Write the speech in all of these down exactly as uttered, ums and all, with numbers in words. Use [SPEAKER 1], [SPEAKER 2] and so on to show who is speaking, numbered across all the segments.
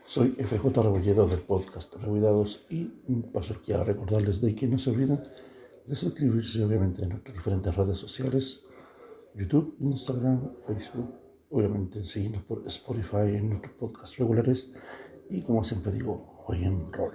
[SPEAKER 1] Soy F J Rebolledo del podcast Rebuidados y paso aquí a recordarles de que no se olviden de suscribirse obviamente en nuestras diferentes redes sociales, YouTube, Instagram, Facebook, obviamente seguirnos por Spotify en nuestros podcasts regulares y como siempre digo, jueguen rol.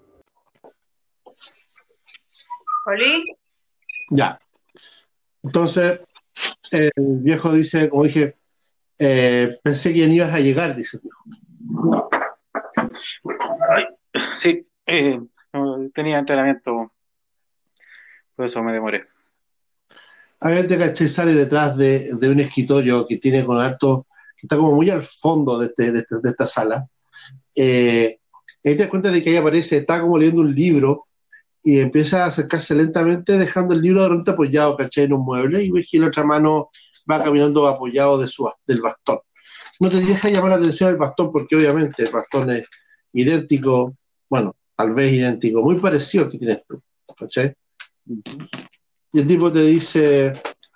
[SPEAKER 2] ¿Oli?
[SPEAKER 3] Ya. Entonces, el viejo dice, como dije, eh, pensé que ya no ibas a llegar, dice el viejo.
[SPEAKER 4] Ay, sí, eh, no, tenía entrenamiento, por eso me demoré.
[SPEAKER 3] Obviamente, ¿cachai? Sale detrás de, de un escritorio que tiene con alto, que está como muy al fondo de, este, de, este, de esta sala. Eh, ahí te das cuenta de que ahí aparece, está como leyendo un libro y empieza a acercarse lentamente, dejando el libro de repente apoyado, ¿cachai? En un mueble, y ves que la otra mano va caminando apoyado de su, del bastón. No te deja llamar la atención el bastón, porque obviamente el bastón es idéntico, bueno, tal vez idéntico, muy parecido al que tienes tú, ¿cachai? Y el tipo te dice,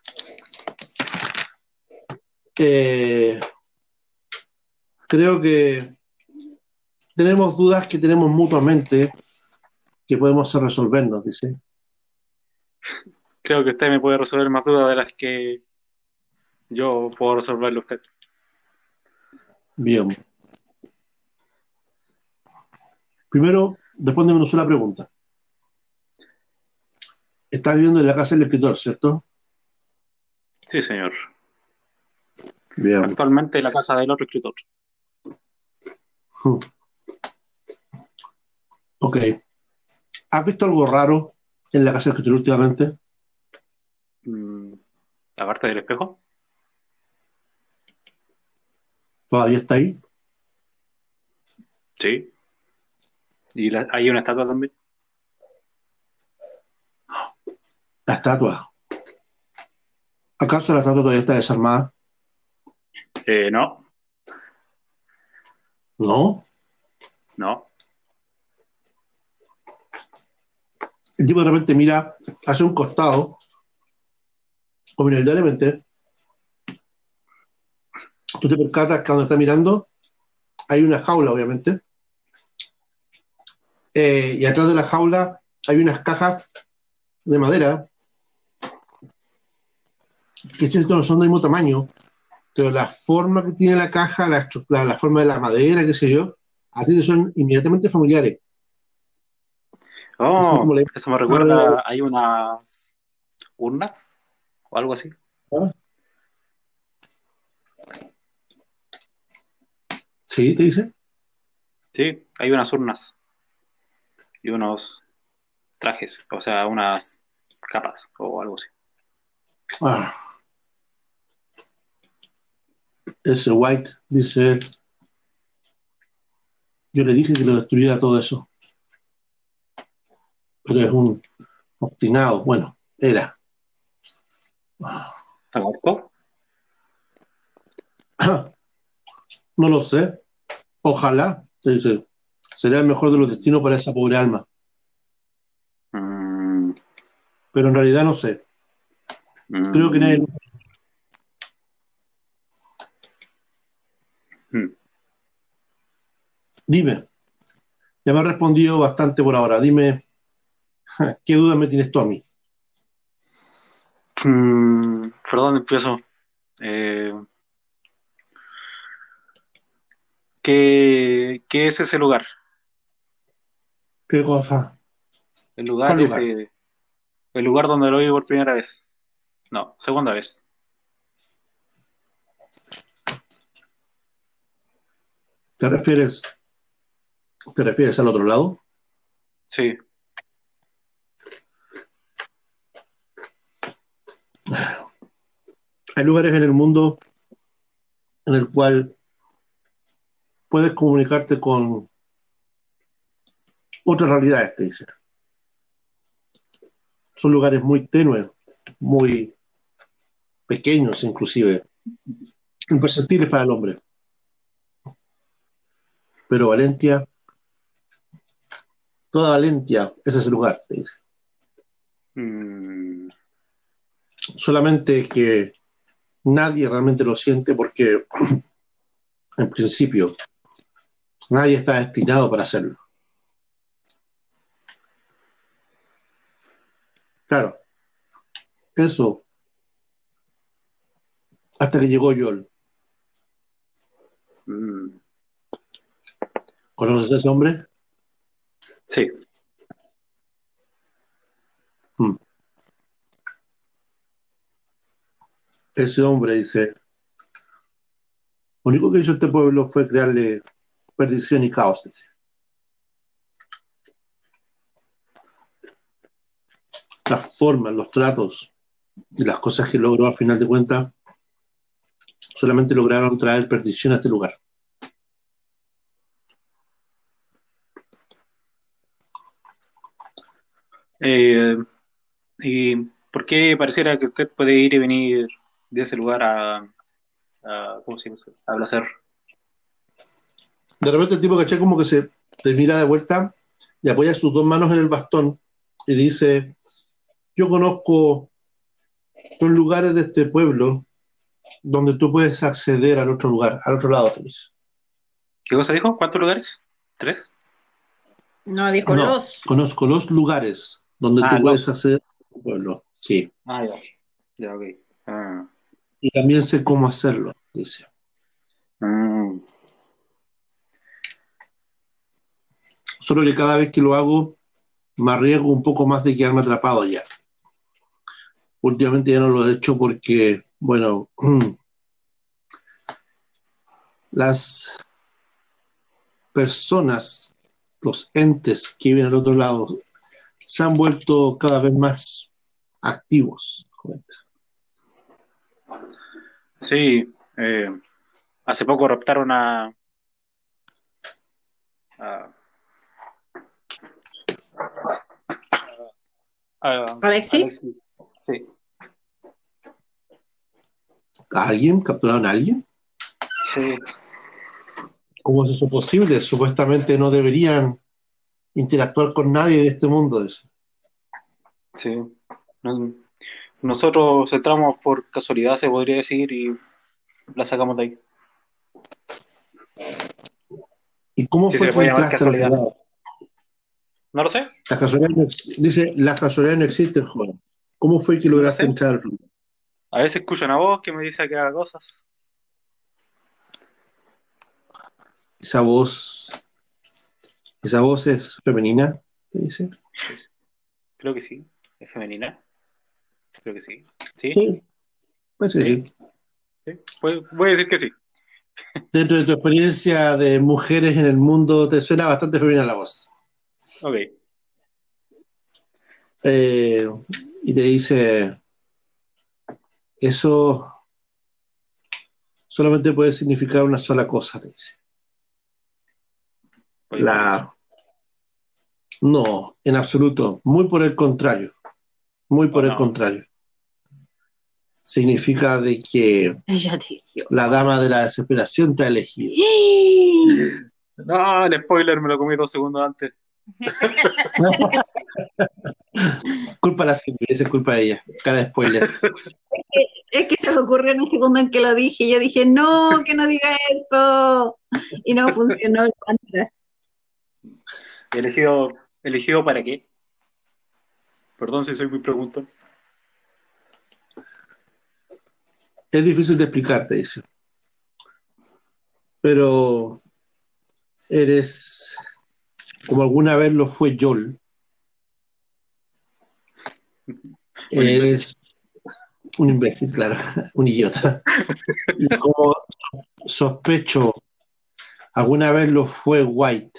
[SPEAKER 3] eh, creo que tenemos dudas que tenemos mutuamente que podemos resolvernos, dice.
[SPEAKER 4] Creo que usted me puede resolver más dudas de las que yo puedo resolverle a usted.
[SPEAKER 3] Bien. Primero, respóndeme una sola pregunta. Estás viviendo en la casa del escritor, ¿cierto?
[SPEAKER 4] Sí, señor.
[SPEAKER 3] Bien.
[SPEAKER 4] Actualmente en la casa del otro escritor.
[SPEAKER 3] Hmm. Ok. ¿Has visto algo raro en la casa del escritor últimamente?
[SPEAKER 4] Mm, aparte del espejo.
[SPEAKER 3] ¿Todavía está ahí?
[SPEAKER 4] Sí. Y la- hay una estatua también.
[SPEAKER 3] La estatua. ¿Acaso la estatua todavía está desarmada?
[SPEAKER 4] Eh, no,
[SPEAKER 3] No.
[SPEAKER 4] no.
[SPEAKER 3] El tipo de repente mira hacia un costado, humildemente. Tú te percatas que donde está mirando hay una jaula, obviamente. Eh, y atrás de la jaula hay unas cajas de madera que cierto no son del mismo tamaño, pero la forma que tiene la caja, la, la, la forma de la madera, qué sé yo, a ti te son inmediatamente familiares. Es como
[SPEAKER 4] Oh,
[SPEAKER 3] la
[SPEAKER 4] eso me
[SPEAKER 3] caja de...
[SPEAKER 4] recuerda, hay unas urnas o algo así.
[SPEAKER 3] ¿Ah? Sí, te dice.
[SPEAKER 4] Sí, hay unas urnas y unos trajes, o sea, unas capas o algo así.
[SPEAKER 3] Ah, ese White dice, yo le dije que lo destruyera todo eso, pero es un obstinado, bueno, era.
[SPEAKER 4] ¿Está muerto?
[SPEAKER 3] No lo sé, ojalá, te dice, sería el mejor de los destinos para esa pobre alma,
[SPEAKER 4] Mm,
[SPEAKER 3] pero en realidad no sé, creo que nadie...
[SPEAKER 4] mm, mm.
[SPEAKER 3] Dime, ya me has respondido bastante por ahora, dime, ¿qué duda me tienes tú a mí?
[SPEAKER 4] Mm, ¿por dónde empiezo? Eh, ¿qué, qué es ese lugar?
[SPEAKER 3] ¿Qué cosa?
[SPEAKER 4] El
[SPEAKER 3] ¿Cuál
[SPEAKER 4] lugar
[SPEAKER 3] lugar?
[SPEAKER 4] ese, el lugar donde lo vi por primera vez. No, segunda vez.
[SPEAKER 3] ¿Te refieres, te refieres al otro lado?
[SPEAKER 4] Sí.
[SPEAKER 3] Hay lugares en el mundo en el cual puedes comunicarte con otras realidades, te dice. Son lugares muy tenues, muy pequeños inclusive, imperceptibles para el hombre. Pero Valentia, toda Valentia es ese lugar, te dice.
[SPEAKER 4] Mm,
[SPEAKER 3] Solamente que nadie realmente lo siente porque, en principio, Nadie está destinado para hacerlo. Claro, eso, hasta que llegó Yol.
[SPEAKER 4] Mm,
[SPEAKER 3] ¿Conoces a ese hombre?
[SPEAKER 4] sí.
[SPEAKER 3] Hmm. Ese hombre dice, lo único que hizo este pueblo fue crearle perdición y caos. Dice. Las formas, los tratos y las cosas que logró al final de cuentas solamente lograron traer perdición a este lugar.
[SPEAKER 4] Eh, ¿y por qué pareciera que usted puede ir y venir de ese lugar a, a ¿cómo se llama? A placer?
[SPEAKER 3] De repente el tipo, caché, como que se te mira de vuelta y apoya sus dos manos en el bastón y dice, yo conozco los lugares de este pueblo donde tú puedes acceder al otro lugar, al otro lado, te dice.
[SPEAKER 4] ¿Qué cosa dijo? ¿Cuántos lugares? ¿Tres?
[SPEAKER 2] No, dijo
[SPEAKER 3] No,
[SPEAKER 2] los.
[SPEAKER 3] conozco los lugares donde
[SPEAKER 4] Ah,
[SPEAKER 3] tú puedes
[SPEAKER 4] los.
[SPEAKER 3] acceder al pueblo, sí.
[SPEAKER 4] Ah, ya. Ya, ok. Ah.
[SPEAKER 3] Y también sé cómo hacerlo, dice.
[SPEAKER 4] Mm.
[SPEAKER 3] Solo que cada vez que lo hago me arriesgo un poco más de quedarme atrapado ya. Últimamente ya no lo he hecho porque, bueno, las personas, los entes que viven al otro lado, se han vuelto cada vez más activos.
[SPEAKER 4] Sí, eh, hace poco raptaron a, a, a
[SPEAKER 2] Alexi.
[SPEAKER 4] Alexi. Sí,
[SPEAKER 3] ¿A alguien? ¿Capturaron a alguien?
[SPEAKER 4] sí.
[SPEAKER 3] ¿Cómo es eso posible? Supuestamente no deberían interactuar con nadie de este mundo. Eso.
[SPEAKER 4] Sí. Nos- Nosotros entramos por casualidad, se podría decir, y la sacamos de ahí.
[SPEAKER 3] ¿Y cómo
[SPEAKER 4] Sí, se
[SPEAKER 3] fue
[SPEAKER 4] le
[SPEAKER 3] que
[SPEAKER 4] puede llamar
[SPEAKER 3] entraste al otro
[SPEAKER 4] casualidad.
[SPEAKER 3] lado?
[SPEAKER 4] No lo sé,
[SPEAKER 3] Las casualidades no ex- dice, las casualidades no existen, joven. ¿Cómo fue que
[SPEAKER 4] no lo
[SPEAKER 3] lograste
[SPEAKER 4] sé.
[SPEAKER 3] entrar al otro lado?
[SPEAKER 4] A veces escucho una voz que me dice que haga cosas.
[SPEAKER 3] Esa voz, esa voz es femenina, te dice.
[SPEAKER 4] Creo que sí. ¿Es femenina? Creo que sí. ¿Sí?
[SPEAKER 3] Sí, pues que
[SPEAKER 4] ¿Sí?
[SPEAKER 3] sí.
[SPEAKER 4] ¿Sí? Voy, voy a decir que sí.
[SPEAKER 3] Dentro de tu experiencia de mujeres en el mundo, te suena bastante femenina la voz.
[SPEAKER 4] Ok.
[SPEAKER 3] Eh, y te dice, eso solamente puede significar una sola cosa, te dice.
[SPEAKER 4] Voy a morir.
[SPEAKER 3] La... No, en absoluto. Muy por el contrario. Muy
[SPEAKER 4] Oh,
[SPEAKER 3] por el
[SPEAKER 4] no.
[SPEAKER 3] contrario. Significa de que
[SPEAKER 2] Ella dijo.
[SPEAKER 3] la dama de la desesperación te ha elegido.
[SPEAKER 4] No, el spoiler me lo comí dos segundos antes.
[SPEAKER 3] Culpa a la Silvia, esa es culpa de ella. Cada spoiler.
[SPEAKER 2] Es que se me ocurrió en el segundo en que lo dije. Yo dije, no, que no diga eso. Y no funcionó el mantra.
[SPEAKER 4] ¿Elegido, elegido para qué? Perdón si soy muy preguntón.
[SPEAKER 3] Es difícil de explicarte, dice. Pero eres, como alguna vez lo fue Joel,
[SPEAKER 4] Un imbécil.
[SPEAKER 3] eres un imbécil, claro, un idiota. Y como sospecho, alguna vez lo fue White.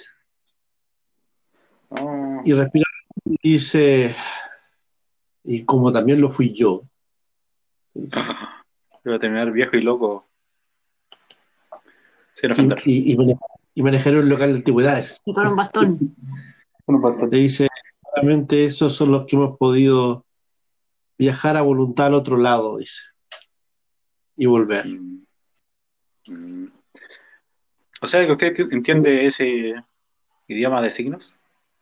[SPEAKER 4] Oh,
[SPEAKER 3] Y respira y dice, y como también lo fui yo.
[SPEAKER 4] voy a terminar viejo y loco. Sin
[SPEAKER 3] Y,
[SPEAKER 4] ofender.
[SPEAKER 3] y, y, mane- y manejaré un local de antigüedades.
[SPEAKER 2] Y con un bastón.
[SPEAKER 4] Bueno, bastante.
[SPEAKER 3] Le dice, realmente esos son los que hemos podido viajar a voluntad al otro lado, dice. Y volver.
[SPEAKER 4] Mm, mm. O sea que usted enti- entiende ese idioma de signos.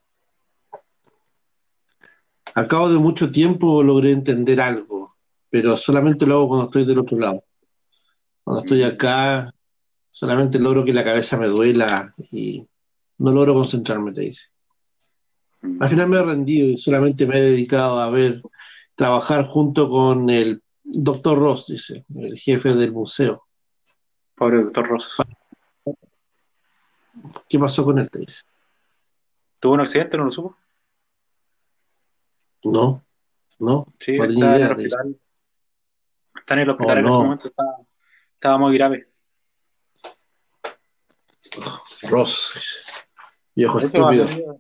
[SPEAKER 3] Al cabo de mucho tiempo logré entender algo, pero solamente lo hago cuando estoy del otro lado. Cuando estoy
[SPEAKER 4] Mm,
[SPEAKER 3] acá, solamente logro que la cabeza me duela y No logro concentrarme, te dice.
[SPEAKER 4] Mm.
[SPEAKER 3] Al final me he rendido y solamente me he dedicado a ver, trabajar junto con el doctor Ross, dice, el jefe del museo.
[SPEAKER 4] Pobre doctor Ross.
[SPEAKER 3] ¿Qué pasó con él? Te dice.
[SPEAKER 4] ¿Tuvo un accidente? ¿No lo supo?
[SPEAKER 3] No, no,
[SPEAKER 4] Sí,
[SPEAKER 3] no tenía
[SPEAKER 4] está en el
[SPEAKER 3] idea, te dice.
[SPEAKER 4] hospital. Está en el
[SPEAKER 3] Oh,
[SPEAKER 4] hospital en este
[SPEAKER 3] no,
[SPEAKER 4] momento. Está, estaba muy grave.
[SPEAKER 3] Ross, dice. Viejo
[SPEAKER 4] De hecho, a mi
[SPEAKER 3] estúpido.
[SPEAKER 4] amiga,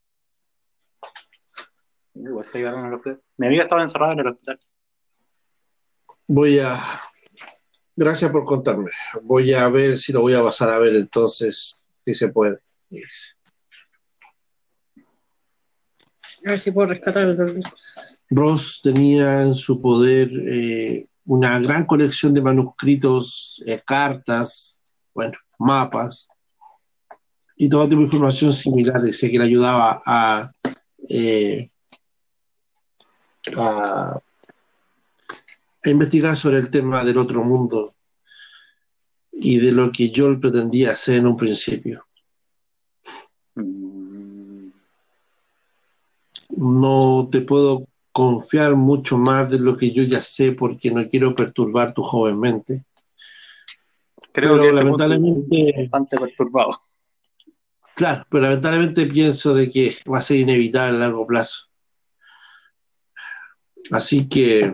[SPEAKER 4] igual se llevaron al hospital. Mi amiga estaba encerrada en el hospital.
[SPEAKER 3] Voy a... Gracias por contarme. Voy a ver si lo voy a pasar a ver entonces, si se puede. Dice.
[SPEAKER 2] A ver si puedo rescatar el dolor.
[SPEAKER 3] Ross tenía en su poder eh, una gran colección de manuscritos, eh, cartas, bueno, mapas y todo tipo de información similar, sé que le ayudaba a, eh, a, a investigar sobre el tema del otro mundo y de lo que yo pretendía hacer en un principio.
[SPEAKER 4] Mm.
[SPEAKER 3] No te puedo confiar mucho más de lo que yo ya sé porque no quiero perturbar tu joven mente.
[SPEAKER 4] Creo que a
[SPEAKER 3] Pero
[SPEAKER 4] este punto estoy
[SPEAKER 3] lamentablemente,
[SPEAKER 4] bastante perturbado.
[SPEAKER 3] claro, pero lamentablemente pienso de que va a ser inevitable a largo plazo. Así que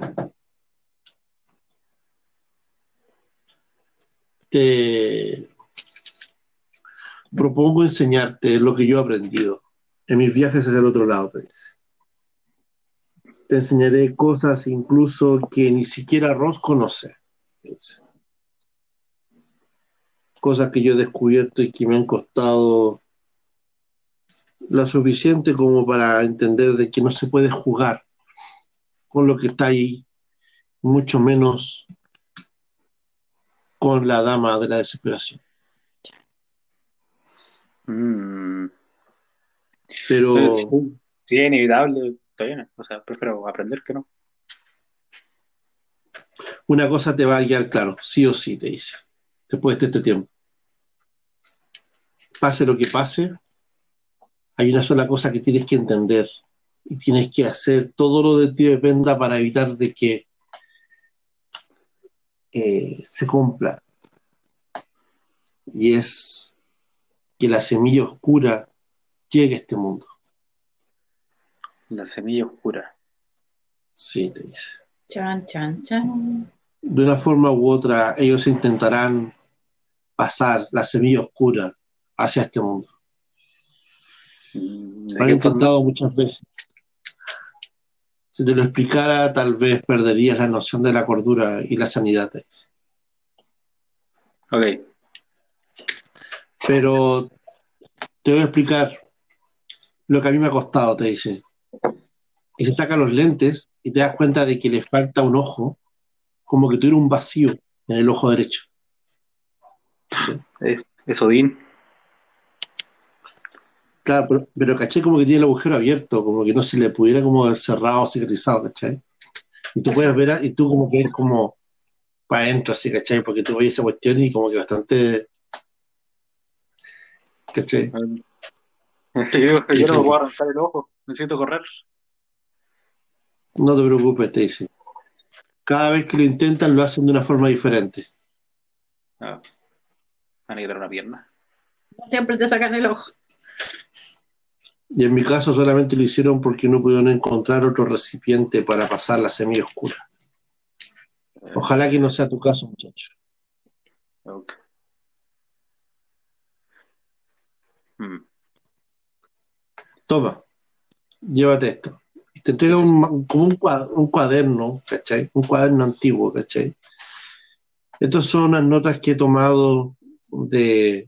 [SPEAKER 3] te propongo enseñarte lo que yo he aprendido en mis viajes hacia el otro lado, te dice. Te enseñaré cosas incluso que ni siquiera Ross conoce. Te dice. Cosas que yo he descubierto y que me han costado lo suficiente como para entender de que no se puede jugar con lo que está ahí, mucho menos con la dama de la desesperación.
[SPEAKER 4] Mm.
[SPEAKER 3] Pero
[SPEAKER 4] Sí, sí, es inevitable. Está bien. O sea, prefiero aprender que no.
[SPEAKER 3] una cosa te va a guiar claro, sí o sí, te dice, después de este tiempo. Pase lo que pase, hay una sola cosa que tienes que entender y tienes que hacer todo lo de ti dependa para evitar de que eh, se cumpla. Y es que la semilla oscura llegue a este mundo.
[SPEAKER 4] La semilla oscura.
[SPEAKER 3] Sí, te dice.
[SPEAKER 2] Chan, chan, chan.
[SPEAKER 3] De una forma u otra, ellos intentarán pasar la semilla oscura hacia este mundo.
[SPEAKER 4] Mm,
[SPEAKER 3] Lo
[SPEAKER 4] ¿de
[SPEAKER 3] han
[SPEAKER 4] qué forma?
[SPEAKER 3] intentado muchas veces. Si te lo explicara, tal vez perderías la noción de la cordura y la sanidad. Te dice.
[SPEAKER 4] Ok.
[SPEAKER 3] Pero te voy a explicar lo que a mí me ha costado, te dice. Y se saca los lentes y te das cuenta de que le falta un ojo, como que tuviera un vacío en el ojo derecho. ¿Sí?
[SPEAKER 4] Es, es Odín.
[SPEAKER 3] Claro, pero, pero caché como que tiene el agujero abierto, como que no se le pudiera como haber cerrado o cicatrizado, ¿cachai? Y tú puedes ver, a- y tú como que es como para adentro, así, ¿cachai? Porque tú ves esa cuestión y como que bastante, ¿cachai?
[SPEAKER 4] Yo,
[SPEAKER 3] Y
[SPEAKER 4] yo no me
[SPEAKER 3] como
[SPEAKER 4] puedo
[SPEAKER 3] que,
[SPEAKER 4] arrancar el ojo. Necesito correr.
[SPEAKER 3] no te preocupes, te dice. Cada vez que lo intentan lo hacen de una forma diferente.
[SPEAKER 4] Ah, van a quitar una pierna.
[SPEAKER 2] Siempre te sacan el ojo.
[SPEAKER 3] Y en mi caso solamente lo hicieron porque no pudieron encontrar otro recipiente para pasar la semilla oscura. Ojalá que no sea tu caso, muchacho.
[SPEAKER 4] Ok. Mm.
[SPEAKER 3] Toma, llévate esto. Y te
[SPEAKER 4] ¿Qué
[SPEAKER 3] entrega
[SPEAKER 4] es eso?
[SPEAKER 3] un, como un, cua- un cuaderno, ¿cachai? Un cuaderno antiguo, ¿cachai? Estas son unas notas que he tomado de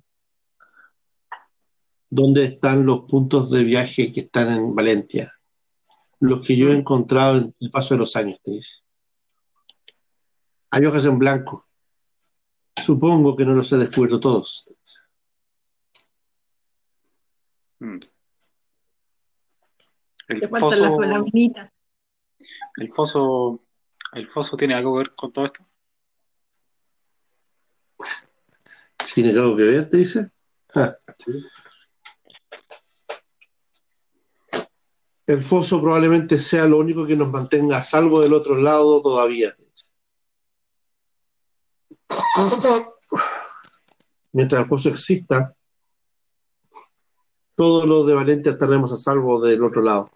[SPEAKER 3] dónde están los puntos de viaje que están en Valencia. Los que yo he
[SPEAKER 4] Mm.
[SPEAKER 3] encontrado en el paso de los años, te dice. Hay hojas en blanco. Supongo que no los he descubierto todos.
[SPEAKER 4] Mm. El
[SPEAKER 2] Te faltan las
[SPEAKER 4] foso,
[SPEAKER 2] laminitas.
[SPEAKER 4] el foso, el foso tiene algo que ver con todo esto.
[SPEAKER 3] ¿Tiene algo que ver, te dice? Ah,
[SPEAKER 4] Sí.
[SPEAKER 3] El foso probablemente sea lo único que nos mantenga a salvo del otro lado todavía. Mientras el foso exista, todos los de Valencia estaremos a salvo del otro lado.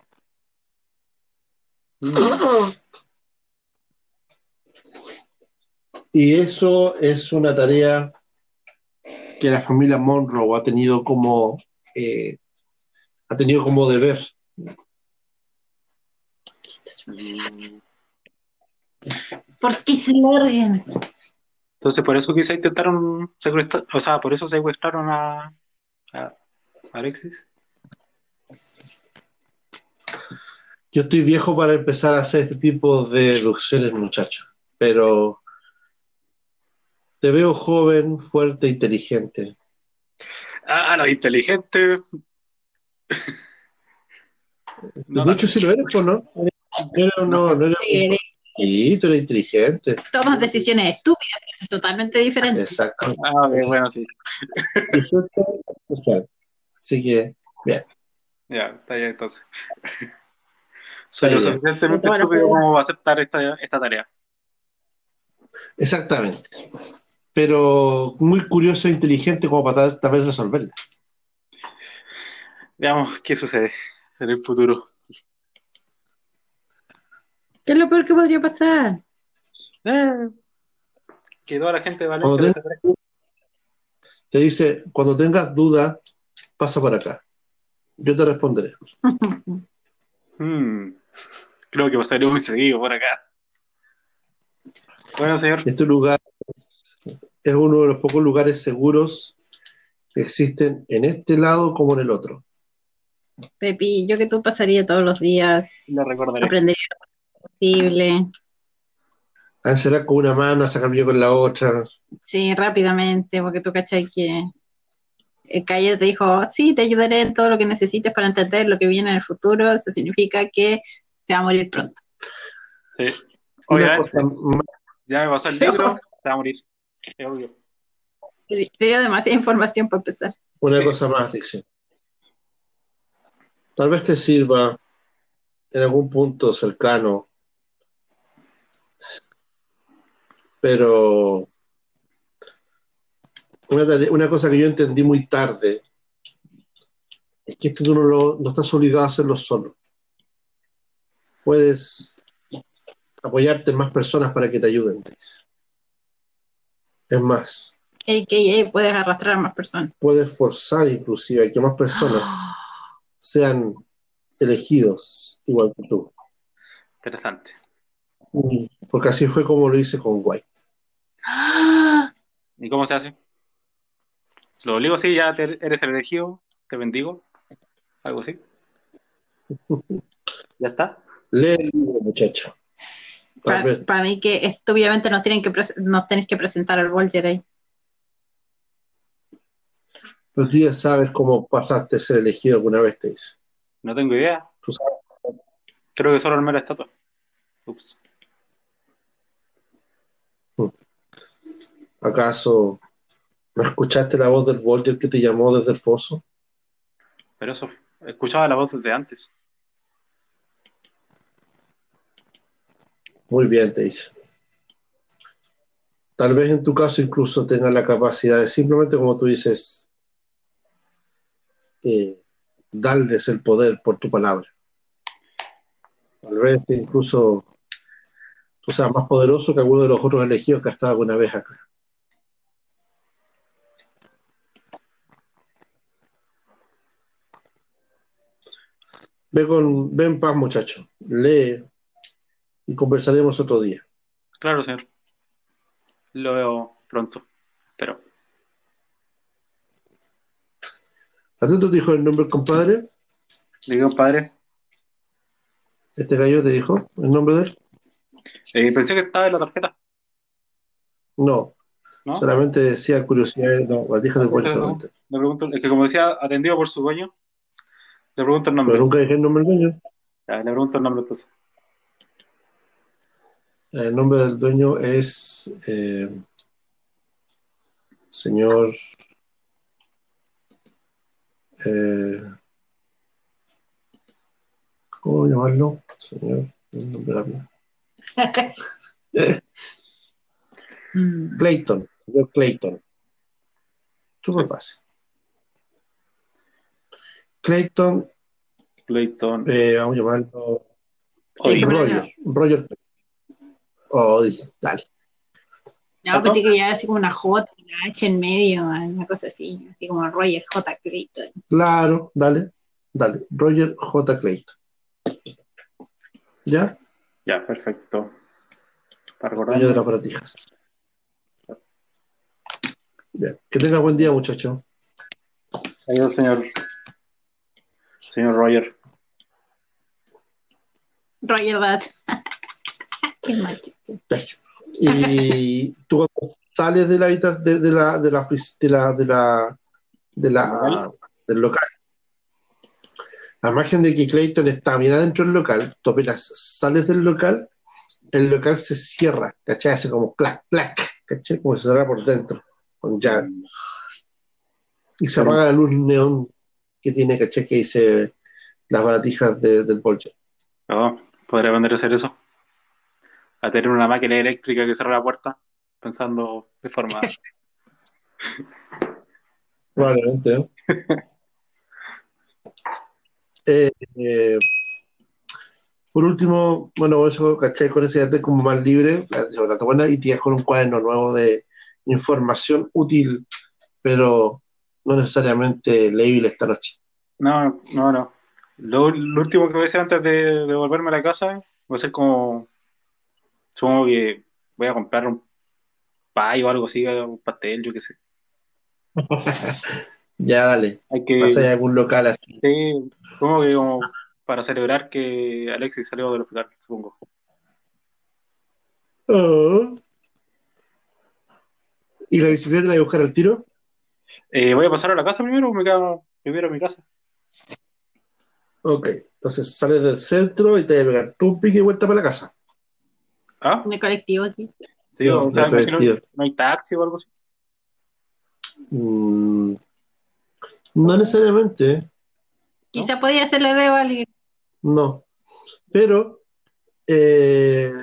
[SPEAKER 3] Y eso es una tarea que la familia Monroe ha tenido como eh, ha tenido como deber.
[SPEAKER 2] ¿Por qué se largan?
[SPEAKER 4] Entonces, por eso quizá intentaron secuestrar, o sea, por eso secuestraron a, a Alexis.
[SPEAKER 3] Yo estoy viejo para empezar a hacer este tipo de deducciones, muchachos, pero te veo joven, fuerte, inteligente.
[SPEAKER 4] Ah, los inteligentes. No
[SPEAKER 3] De hecho,
[SPEAKER 4] tanto.
[SPEAKER 3] si lo eres, pues, ¿no? No, eres- no, no eres
[SPEAKER 2] Sí,
[SPEAKER 3] un... Sí, tú eres inteligente.
[SPEAKER 2] tomas decisiones estúpidas, pero eso es totalmente diferente.
[SPEAKER 3] Exacto.
[SPEAKER 4] Ah, ok, bueno, sí.
[SPEAKER 3] Inteligente, usual. Así que, bien.
[SPEAKER 4] Ya, está bien entonces. Soy
[SPEAKER 3] Está
[SPEAKER 4] lo
[SPEAKER 3] bien.
[SPEAKER 4] suficientemente
[SPEAKER 2] Bueno,
[SPEAKER 4] estúpido como para aceptar esta, esta tarea.
[SPEAKER 3] Exactamente. Pero muy curioso e inteligente como para tal, tal vez resolverla.
[SPEAKER 4] Veamos qué sucede en el futuro.
[SPEAKER 2] ¿qué es lo peor que podría pasar?
[SPEAKER 4] Eh, que toda la gente de
[SPEAKER 3] Cuando
[SPEAKER 4] Valencia
[SPEAKER 3] tengas,
[SPEAKER 4] desaparezca.
[SPEAKER 3] te dice, cuando tengas duda, pasa por acá. Yo te responderé.
[SPEAKER 4] Hmm, creo que pasaré muy seguido por acá. Bueno, señor.
[SPEAKER 3] Este lugar es uno de los pocos lugares seguros que existen en este lado como en el otro.
[SPEAKER 2] Pepi, yo que tú pasaría todos los días,
[SPEAKER 4] Lo recordaré.
[SPEAKER 2] aprendería lo posible,
[SPEAKER 3] A será con una mano, a sacar yo con la otra.
[SPEAKER 2] sí, rápidamente, porque tú cachai que el Cayer te dijo, sí, te ayudaré en todo lo que necesites para entender lo que viene en el futuro, eso significa que te va a morir pronto.
[SPEAKER 4] Sí.
[SPEAKER 3] Una cosa
[SPEAKER 4] Obviamente,
[SPEAKER 3] más,
[SPEAKER 4] ya me pasó el libro, te va a morir. Es obvio.
[SPEAKER 2] Te dio demasiada información para empezar.
[SPEAKER 3] una
[SPEAKER 4] Sí.
[SPEAKER 3] cosa más, Dixie. Tal vez te sirva en algún punto cercano, pero una, tarea- una cosa que yo entendí muy tarde es que esto tú no, lo, no estás obligado a hacerlo solo. Puedes apoyarte en más personas para que te ayuden, Dixie. Es más,
[SPEAKER 2] A K A puedes arrastrar a más personas.
[SPEAKER 3] puedes forzar inclusive a que más personas sean elegidos igual que tú.
[SPEAKER 4] Interesante.
[SPEAKER 3] Porque así fue como lo hice con White.
[SPEAKER 4] ¿Y cómo se hace? Lo obligo, sí, ya te- eres el elegido, te bendigo, algo así. Ya está.
[SPEAKER 3] Lee el libro, muchacho. Tal vez.
[SPEAKER 2] Para mí que esto, obviamente nos tienen que pres- nos tenés que presentar al Volger ahí.
[SPEAKER 3] Pero tú ya sabes cómo pasaste a ser elegido alguna vez, te dice.
[SPEAKER 4] No tengo idea.
[SPEAKER 3] Tú sabes.
[SPEAKER 4] Creo que solo armé la estatua. Ups.
[SPEAKER 3] ¿Acaso no escuchaste la voz del Volger que te llamó desde el foso?
[SPEAKER 4] Pero eso, escuchaba la voz desde antes.
[SPEAKER 3] Muy bien, te dice. Tal vez en tu caso incluso tengas la capacidad de simplemente, como tú dices, eh, darles el poder por tu palabra. Tal vez incluso tú seas más poderoso que alguno de los otros elegidos que ha estado alguna vez acá. Ve, con, ve en paz, muchacho. Lee y conversaremos otro día.
[SPEAKER 4] Claro, señor. Lo veo pronto. Pero,
[SPEAKER 3] ¿A ti te dijo el nombre, compadre?
[SPEAKER 4] digo, padre,
[SPEAKER 3] ¿Este gallo te dijo el nombre de él?
[SPEAKER 4] eh, pensé que estaba en la tarjeta,
[SPEAKER 3] No,
[SPEAKER 4] ¿no?
[SPEAKER 3] solamente decía curiosidad, no, las dijas
[SPEAKER 4] Ah,
[SPEAKER 3] del
[SPEAKER 4] es que
[SPEAKER 3] pollo
[SPEAKER 4] le pregunto,
[SPEAKER 3] solamente.
[SPEAKER 4] le pregunto, es que como decía, atendido por su dueño, le pregunto el
[SPEAKER 3] Pero
[SPEAKER 4] nombre.
[SPEAKER 3] nunca dije el nombre del dueño.
[SPEAKER 4] Ya, le pregunto el nombre entonces.
[SPEAKER 3] El nombre del dueño es eh, señor eh, llamarlo? Señor, el nombre rápido.
[SPEAKER 2] Mm.
[SPEAKER 3] Clayton, señor Clayton. Súper fácil. Clayton,
[SPEAKER 4] Clayton.
[SPEAKER 3] eh, vamos a llamarlo
[SPEAKER 2] Tienes que
[SPEAKER 3] Roger.
[SPEAKER 2] ponerlo.
[SPEAKER 3] Roger. Oh, dice, dale.
[SPEAKER 2] No, pero tiene que llevar así como una J, una H en medio, una cosa así, así como Roger J. Clayton.
[SPEAKER 3] Claro, dale, dale. Roger J. Clayton. ¿Ya?
[SPEAKER 4] Ya, perfecto. Para
[SPEAKER 3] Dueño de las
[SPEAKER 4] recordarme.
[SPEAKER 3] baratijas. Bien. Que tenga buen día, muchacho.
[SPEAKER 4] Adiós, señor. Señor Roger.
[SPEAKER 2] Roger That. Qué mal chiste.
[SPEAKER 3] Pésimo. Y tú cuando sales de la habitación de, de la de la ofic- de la de la de la
[SPEAKER 4] ¿Local?
[SPEAKER 3] del local, la imagen de que Clayton está bien adentro del local, tú apenas sales del local, el local se cierra, ¿cachai? Hace como clac, clac, ¿cachai? Como se cierra por dentro, con llave. Y se
[SPEAKER 4] Pero-
[SPEAKER 3] apaga la luz neón que tiene, ¿cachai? Que dice las baratijas de- del bolche.
[SPEAKER 4] No, podría aprender a hacer eso. A tener una máquina eléctrica que cierra la puerta, pensando de forma.
[SPEAKER 3] Probablemente, ¿eh? Eh, eh, por último, bueno, eso, ¿cachai? Con eso ya te como más libre, la bastante buena, y tienes con un cuaderno nuevo de información útil, pero no necesariamente leíble esta noche.
[SPEAKER 4] No, no, no. Lo, lo último que voy a hacer antes de, de volverme a la casa va a ser como. Supongo que voy a comprar un pay o algo así, un pastel, yo qué sé.
[SPEAKER 3] Ya, dale.
[SPEAKER 4] Hay
[SPEAKER 3] Vas a ir
[SPEAKER 4] que.
[SPEAKER 3] a algún local así.
[SPEAKER 4] Sí, supongo que como para celebrar que Alexis salió del hospital, supongo.
[SPEAKER 3] Oh. ¿Y la bicicleta la voy a buscar al tiro?
[SPEAKER 4] Eh, voy a pasar a la casa primero o me quedo primero en mi casa.
[SPEAKER 3] Ok. Entonces sales del centro y te vas a pegar tu pique y vuelta para la casa.
[SPEAKER 4] ¿Ah?
[SPEAKER 2] En el colectivo aquí.
[SPEAKER 4] Sí,
[SPEAKER 3] No,
[SPEAKER 4] o sea,
[SPEAKER 3] de
[SPEAKER 4] imagino
[SPEAKER 3] colectivo.
[SPEAKER 4] no hay taxi o algo así.
[SPEAKER 3] Mm, no necesariamente, ¿eh?
[SPEAKER 2] Quizá podía hacerle de alguien.
[SPEAKER 3] No. Pero, eh,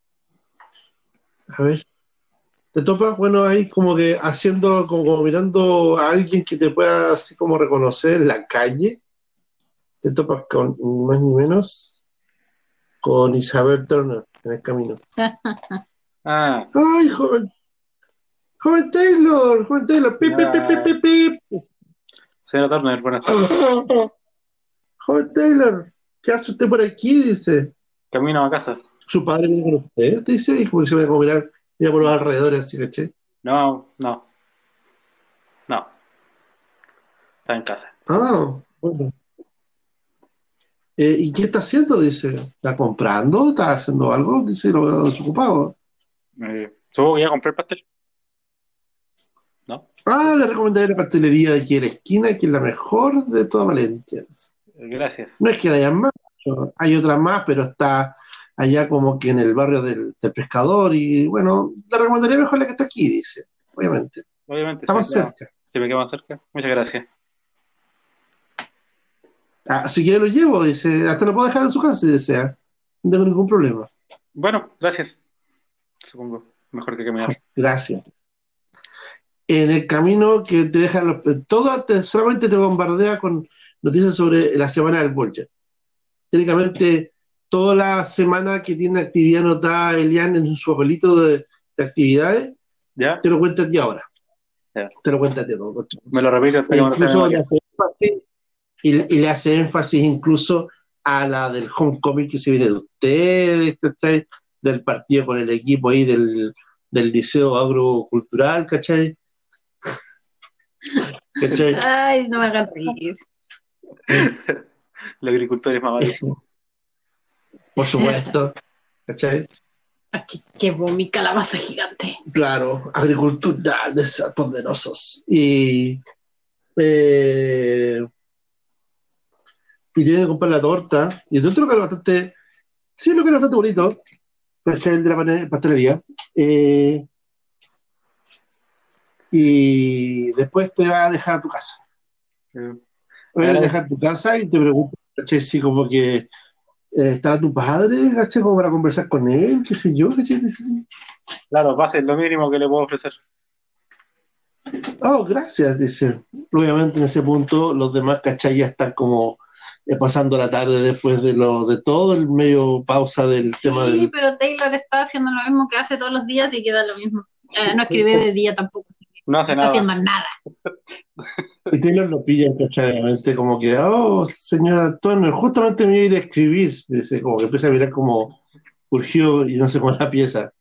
[SPEAKER 3] a ver, te topas, bueno, ahí como que haciendo, como, como mirando a alguien que te pueda así como reconocer en la calle. Te topas con, ni más ni menos, con Isabel Turner en el camino.
[SPEAKER 4] Ah,
[SPEAKER 3] ¡Ay, joven! ¡Joven Taylor! ¡Joven Taylor! ¡Pip, pip, pip, pip,
[SPEAKER 4] señora,
[SPEAKER 3] pip, pip!
[SPEAKER 4] señora Turner, buenas tardes.
[SPEAKER 3] ¡Joven Taylor! ¿Qué hace usted por aquí? Dice.
[SPEAKER 4] Camino a casa.
[SPEAKER 3] Su padre viene con usted, te dice, y como que se va a como mirar, mira por los alrededores, así, ¿caché?
[SPEAKER 4] No, no, no, está en casa.
[SPEAKER 3] Ah, bueno. Eh, ¿y qué está haciendo? Dice, ¿está comprando? ¿Está haciendo algo? Dice, lo veo desocupado.
[SPEAKER 4] Eh, supongo que ya compré el pastel, ¿no?
[SPEAKER 3] Ah, le recomendaré la pastelería de aquí en la esquina, que es la mejor de toda Valencia.
[SPEAKER 4] Eh, Gracias.
[SPEAKER 3] No es que haya más, hay otra más, pero está allá como que en el barrio del, del pescador, y bueno, le recomendaría mejor la que está aquí, dice, obviamente.
[SPEAKER 4] Obviamente,
[SPEAKER 3] Está
[SPEAKER 4] se me
[SPEAKER 3] más
[SPEAKER 4] queda,
[SPEAKER 3] cerca.
[SPEAKER 4] se me queda más cerca. Muchas gracias.
[SPEAKER 3] Ah, si quiere lo llevo, dice, hasta lo puedo dejar en su casa si desea. No tengo ningún problema.
[SPEAKER 4] Bueno, gracias. Supongo, mejor que caminar.
[SPEAKER 3] Gracias. En el camino que te dejan los... Todo te, solamente te bombardea con noticias sobre la semana del Vulture. Técnicamente, toda la semana que tiene actividad anotada Elian en su papelito de, de actividades,
[SPEAKER 4] ¿Ya?
[SPEAKER 3] te lo cuenta a ti ahora.
[SPEAKER 4] Ya.
[SPEAKER 3] Te lo cuenta a ti todo.
[SPEAKER 4] Me lo repito hasta
[SPEAKER 3] E
[SPEAKER 4] que me lo sé de
[SPEAKER 3] incluso le
[SPEAKER 4] memoria.
[SPEAKER 3] hace énfasis, y, y le hace énfasis incluso a la del homecoming que se viene de ustedes, ¿cachai? Del partido con el equipo ahí del, del liceo agrocultural, ¿cachai? ¿Cachai?
[SPEAKER 2] Ay, no me hagan reír.
[SPEAKER 4] El agricultor es más malísimo.
[SPEAKER 3] Por supuesto, ¿cachai?
[SPEAKER 2] Aquí, que mi calabaza gigante.
[SPEAKER 3] Claro, agricultura de ser poderosos. Y, eh, y tienen que comprar la torta. Y el otro que es bastante, sí, lo que es bastante bonito, ¿cachai? El de la pane- pastelería. Eh, y después te va a dejar a tu casa.
[SPEAKER 4] Eh,
[SPEAKER 3] Voy a
[SPEAKER 4] agrade-
[SPEAKER 3] dejar tu casa y te pregunto, ¿cachai? Sí, como que eh, ¿está tu padre, ¿cachai? Como para conversar con él, qué sé yo, ¿cachai?
[SPEAKER 4] Claro, pase, es lo mínimo que le puedo ofrecer.
[SPEAKER 3] Oh, gracias, dice. Obviamente en ese punto los demás, ¿cachai? Ya están como eh, pasando la tarde después de lo de todo el medio pausa del tema
[SPEAKER 2] Sí,
[SPEAKER 3] del...
[SPEAKER 2] pero Taylor está haciendo lo mismo que hace todos los días y queda lo mismo. Eh, no escribe de día tampoco, así que
[SPEAKER 4] No
[SPEAKER 2] no
[SPEAKER 4] hace
[SPEAKER 2] está
[SPEAKER 4] nada.
[SPEAKER 2] haciendo nada.
[SPEAKER 3] Y Taylor lo pilla, ¿cachai? Obviamente como que, oh, señora Turner, justamente me iba a ir a escribir. Dice, como que empieza a mirar como urgido y no sé cómo es la pieza.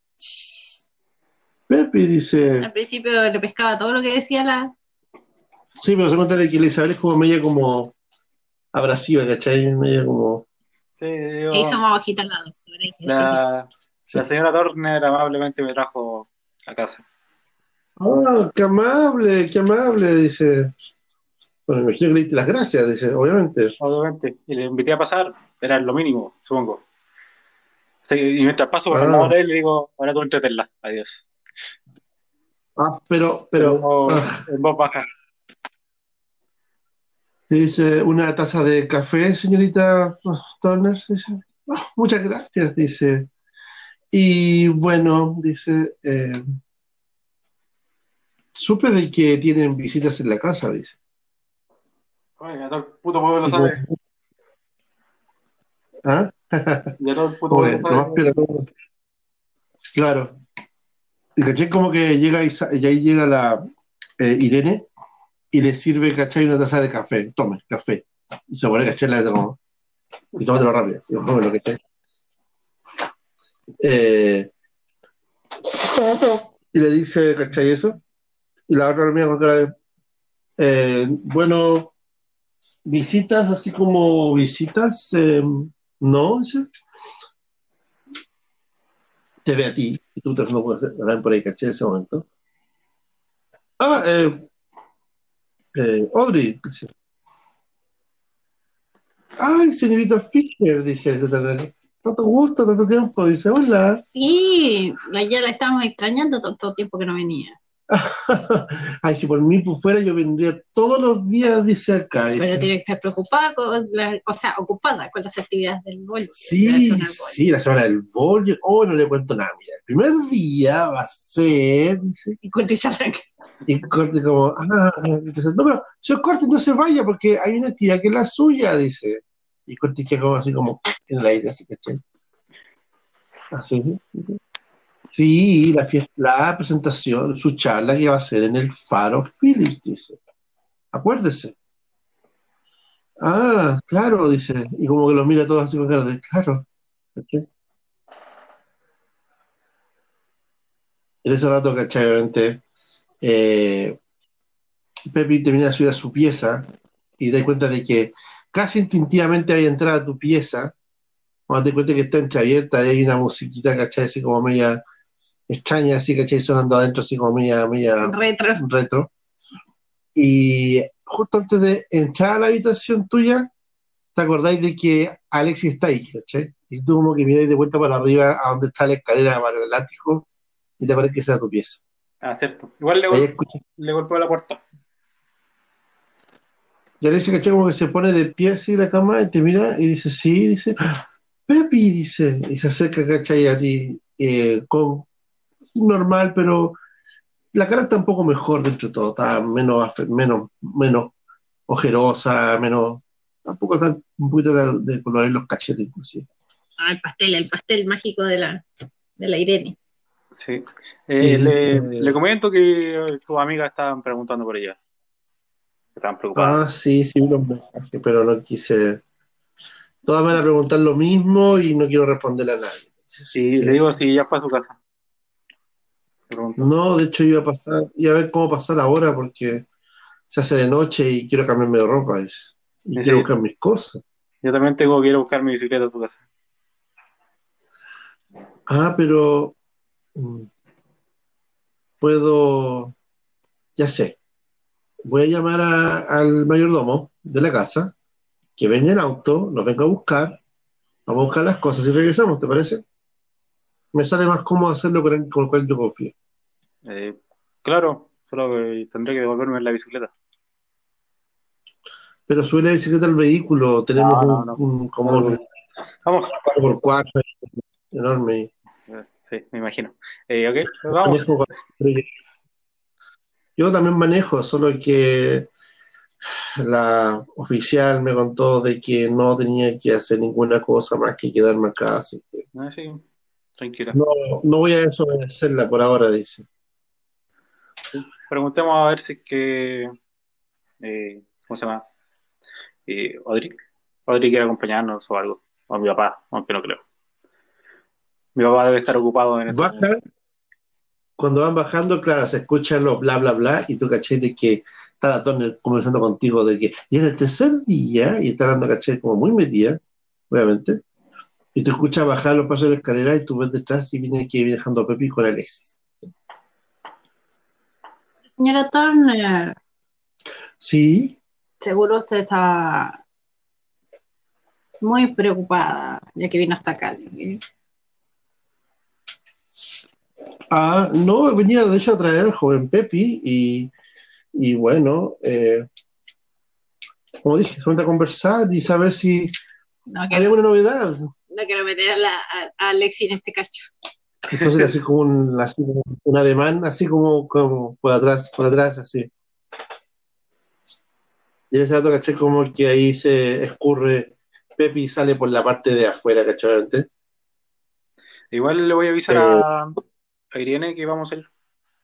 [SPEAKER 3] Pepe dice,
[SPEAKER 2] Al principio le pescaba todo lo que decía la...
[SPEAKER 3] sí, pero se cuenta de que Elizabeth es como media como abrasiva, ¿cachai? Media como...
[SPEAKER 4] Sí,
[SPEAKER 2] E hizo
[SPEAKER 4] digo,
[SPEAKER 2] más bajita al lado, hay que decirlo.
[SPEAKER 4] la,
[SPEAKER 3] Sí.
[SPEAKER 4] la señora Turner amablemente me trajo a casa.
[SPEAKER 3] Ah, qué amable, qué amable, dice. Bueno, me imagino que le diste las gracias, dice, obviamente.
[SPEAKER 4] Obviamente. Y le invité a pasar, era lo mínimo, supongo. Sí, y mientras paso por el lado
[SPEAKER 3] Ah,
[SPEAKER 4] de él, le digo, ahora tú entretenla, adiós.
[SPEAKER 3] ah, pero,
[SPEAKER 4] Pero
[SPEAKER 3] pero,
[SPEAKER 4] digo,
[SPEAKER 3] ah,
[SPEAKER 4] en voz baja.
[SPEAKER 3] dice, una taza de café, señorita ah, Turner, dice. "Ah, muchas gracias, dice. Y bueno, dice, eh, supe de que tienen visitas en la casa, dice.
[SPEAKER 4] Oye, ya todo el puto pueblo lo
[SPEAKER 3] Y como,
[SPEAKER 4] sabe.
[SPEAKER 3] ¿ah?
[SPEAKER 4] Ya todo el puto
[SPEAKER 3] Como
[SPEAKER 4] pueblo
[SPEAKER 3] que lo más
[SPEAKER 4] sabe.
[SPEAKER 3] peor, claro. Y caché como que llega Isa- y ahí llega la eh, Irene y le sirve, ¿cachai? Una taza de café. Tome, café. Y se pone, ¿cachai? La como, y tómatelo rápido. Y tómatelo, ¿cachai? Eh, y le dice, ¿cachai? Eso. Y la otra amiga con cara de, eh, bueno, visitas así como visitas, eh, no, dice, te ve a ti. Y tú te no puedes andar por ahí, ¿cachai? En ese momento. Ah, eh, eh, Audrey, dice. Ay, señorita Fisher, dice ese terreno. Tanto gusto, tanto tiempo, dice, hola.
[SPEAKER 2] Sí, la- ya la estábamos extrañando tanto tiempo que no venía.
[SPEAKER 3] Ay, si por mí pues, fuera, yo vendría todos los días, dice acá,
[SPEAKER 2] Pero
[SPEAKER 3] dice.
[SPEAKER 2] tiene que estar preocupada, con la- o sea, ocupada con las actividades del bol, de la
[SPEAKER 3] Sí,
[SPEAKER 2] zona del bol.
[SPEAKER 3] sí, la semana del bollo. Oh, no le cuento nada, mira. El primer día va a ser, dice,
[SPEAKER 2] Y Curtis arranca.
[SPEAKER 3] y corte como, ah, entonces, no, pero, señor Corte, no se vaya porque hay una tía que es la suya, dice. Y Corte queda como así como en el aire, así, ¿cachai? Así. Sí, la fiesta, la presentación, su charla que va a ser en el Faro Phillips, dice. Acuérdese. Ah, claro, dice. Y como que los mira todos así con cara de, claro. ¿Cachai? En ese rato, ¿cachai? Obviamente, eh, Pepi termina de subir a su pieza y te das cuenta de que casi instintivamente hay entrado a tu pieza, cuando te cuenta que está entreabierta y hay una musiquita, ¿cachai? Así como media extraña, así, ¿cachai? Sonando adentro, así como media, media
[SPEAKER 2] Retro.
[SPEAKER 3] retro. Y justo antes de entrar a la habitación tuya, te acordáis de que Alexis está ahí, ¿cachai? Y tú como que miráis de vuelta para arriba a donde está la escalera para el ático y te parece que esa es tu pieza.
[SPEAKER 4] Ah, cierto. Igual le,
[SPEAKER 3] Y ahí
[SPEAKER 4] gol-
[SPEAKER 3] escuchas.
[SPEAKER 4] le golpeó la puerta.
[SPEAKER 3] Y Alexis, ¿cachai? Como que se pone de pie así en la cama y te mira y dice, sí, dice, Pepi, dice, y se acerca, ¿cachai? A ti, eh, con normal, pero la cara está un poco mejor dentro de todo, está menos, afe- menos, menos ojerosa, menos, tampoco está un poquito de, de color en los cachetes, inclusive.
[SPEAKER 2] Ah, el pastel, el pastel mágico de la, de la Irene.
[SPEAKER 4] Sí.
[SPEAKER 3] Y
[SPEAKER 4] Eh, le, le
[SPEAKER 3] dice,
[SPEAKER 4] comento que sus amigas estaban preguntando por ella. Estaban
[SPEAKER 3] ah,
[SPEAKER 4] preocupadas.
[SPEAKER 3] sí, sí, vi los mensajes, pero no quise. Todas me van a preguntar lo mismo y no quiero responderle a nadie. Así
[SPEAKER 4] Y le
[SPEAKER 3] que,
[SPEAKER 4] digo si ya fue a su casa. Le pregunto.
[SPEAKER 3] no, de hecho iba a pasar, iba a ver cómo pasar ahora porque se hace de noche y quiero cambiarme de ropa, dice. Y quiero
[SPEAKER 4] Dice,
[SPEAKER 3] buscar mis cosas.
[SPEAKER 4] yo también tengo que ir a buscar mi bicicleta a tu casa.
[SPEAKER 3] Ah, pero mm, puedo, ya sé, voy a llamar a- al mayordomo de la casa, que venga en auto, nos venga a buscar, vamos a buscar las cosas y regresamos, ¿te parece? Me sale más cómodo hacerlo con el, con el cual yo confío.
[SPEAKER 4] Eh, claro, solo que tendré que devolverme en la bicicleta.
[SPEAKER 3] Pero sube la bicicleta al vehículo, tenemos
[SPEAKER 4] No, no,
[SPEAKER 3] un,
[SPEAKER 4] no.
[SPEAKER 3] un-
[SPEAKER 4] No te
[SPEAKER 3] como un,
[SPEAKER 4] preocupes. Vamos.
[SPEAKER 3] cuatro por cuatro, enorme.
[SPEAKER 4] Eh, Sí, me imagino. Eh, ok, vamos.
[SPEAKER 3] Manejo cuatro por cuatro. Yo también manejo, solo que la oficial me contó de que no tenía que hacer ninguna cosa más que quedarme acá, así que
[SPEAKER 4] No, sí, tranquila.
[SPEAKER 3] no, no voy a desobedecerla por ahora, dice.
[SPEAKER 4] Sí. Preguntemos a ver si es que. eh, ¿cómo se llama? Eh, Odri. Odri quiere acompañarnos o algo. O mi papá, aunque no creo. Mi papá debe estar ocupado en estos momentos.
[SPEAKER 3] Baja, cuando van bajando, claro, se escuchan los bla, bla, bla, y tú caché de que está la Turner conversando contigo de que, y en el tercer día, y está dando caché como muy metida, obviamente, y tú escuchas bajar los pasos de la escalera y tú ves detrás y viene que viene dejando a Pepi con Alexis.
[SPEAKER 2] Señora Turner,
[SPEAKER 3] Sí,
[SPEAKER 2] seguro usted está muy preocupada ya que vino hasta acá. ¿Sí?
[SPEAKER 3] ah, no, venía de hecho a traer al joven Pepi y, y bueno, eh, como dije, solamente a conversar y saber si
[SPEAKER 2] No
[SPEAKER 3] hay
[SPEAKER 2] quiero,
[SPEAKER 3] alguna novedad.
[SPEAKER 2] no quiero meter a, la, a, a Alexi en este cacho.
[SPEAKER 3] Entonces así como un, así como un ademán, así como, como por atrás, por atrás, así. Y en ese rato, caché como que ahí se escurre Pepi y sale por la parte de afuera, ¿cachai?
[SPEAKER 4] Igual le voy a avisar
[SPEAKER 3] Eh,
[SPEAKER 4] a, a Irene que vamos a ir.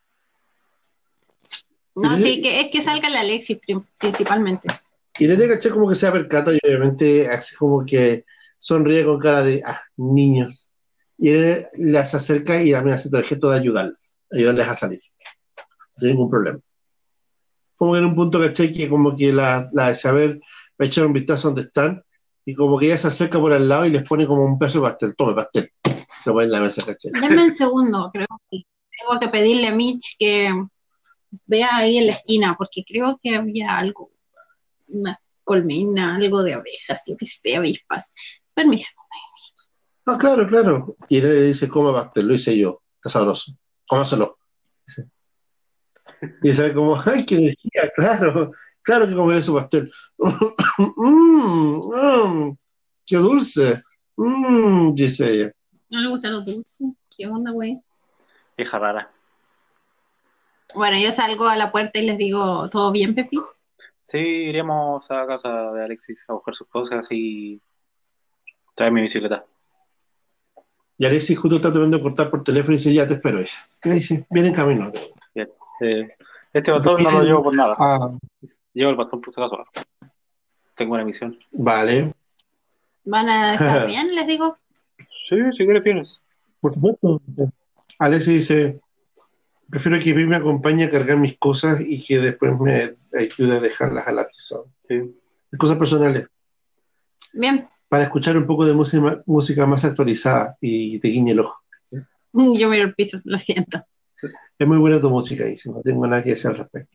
[SPEAKER 2] No, sí,
[SPEAKER 3] Irene,
[SPEAKER 2] que es que salga la Alexi prim- principalmente.
[SPEAKER 3] Irene, caché como que se percata y obviamente así como que sonríe con cara de, ah, niños. Y Irene las acerca y también hace todo el gesto de ayudarlas, ayudarles a salir, sin ningún problema. Como que en un punto, caché que como que la, la de saber va a echar un vistazo donde están y como que ella se acerca por al lado y les pone como un pedazo de pastel, tome pastel. Se pone en la mesa, caché.
[SPEAKER 2] Denme un segundo, creo que tengo que pedirle a Mitch que vea ahí en la esquina, porque creo que había algo, una colmena, algo de abejas, yo que sé, avispas. Permiso.
[SPEAKER 3] Ah, claro, claro. Y él le dice, coma pastel, lo hice yo, está sabroso, cómaselo. Dice. Y sabe como, ay, qué energía, claro, claro que comeré su pastel. Mm, mm, qué dulce, mm, dice ella.
[SPEAKER 2] No le gustan los dulces. ¿Qué onda, güey?
[SPEAKER 4] Hija rara.
[SPEAKER 2] Bueno, yo salgo a la puerta y les digo, ¿todo bien, Pepi?
[SPEAKER 4] Sí, iremos a casa de Alexis a buscar sus cosas y traer mi bicicleta.
[SPEAKER 3] Y Alexis justo está tratando de cortar por teléfono y dice, ya te espero. Ella. ¿Qué dice? Viene en camino.
[SPEAKER 4] Bien. Eh, este
[SPEAKER 3] Y tú
[SPEAKER 4] bastón no lo
[SPEAKER 3] vienes-
[SPEAKER 4] llevo por nada.
[SPEAKER 3] ah,
[SPEAKER 4] Llevo el bastón por si acaso. Tengo una misión.
[SPEAKER 3] vale.
[SPEAKER 2] ¿Van a estar bien? Les digo.
[SPEAKER 4] Sí, si quieres tienes.
[SPEAKER 3] Por supuesto. Alexis dice, prefiero que Pi me acompañe a cargar mis cosas y que después me ayude a dejarlas a la pieza.
[SPEAKER 4] Sí.
[SPEAKER 3] Cosas personales.
[SPEAKER 2] Bien.
[SPEAKER 3] Para escuchar un poco de música, música más actualizada y te guiñe el ojo.
[SPEAKER 2] Yo miro el piso, lo siento.
[SPEAKER 3] Es muy buena tu música, dice, no tengo nada que decir al respecto.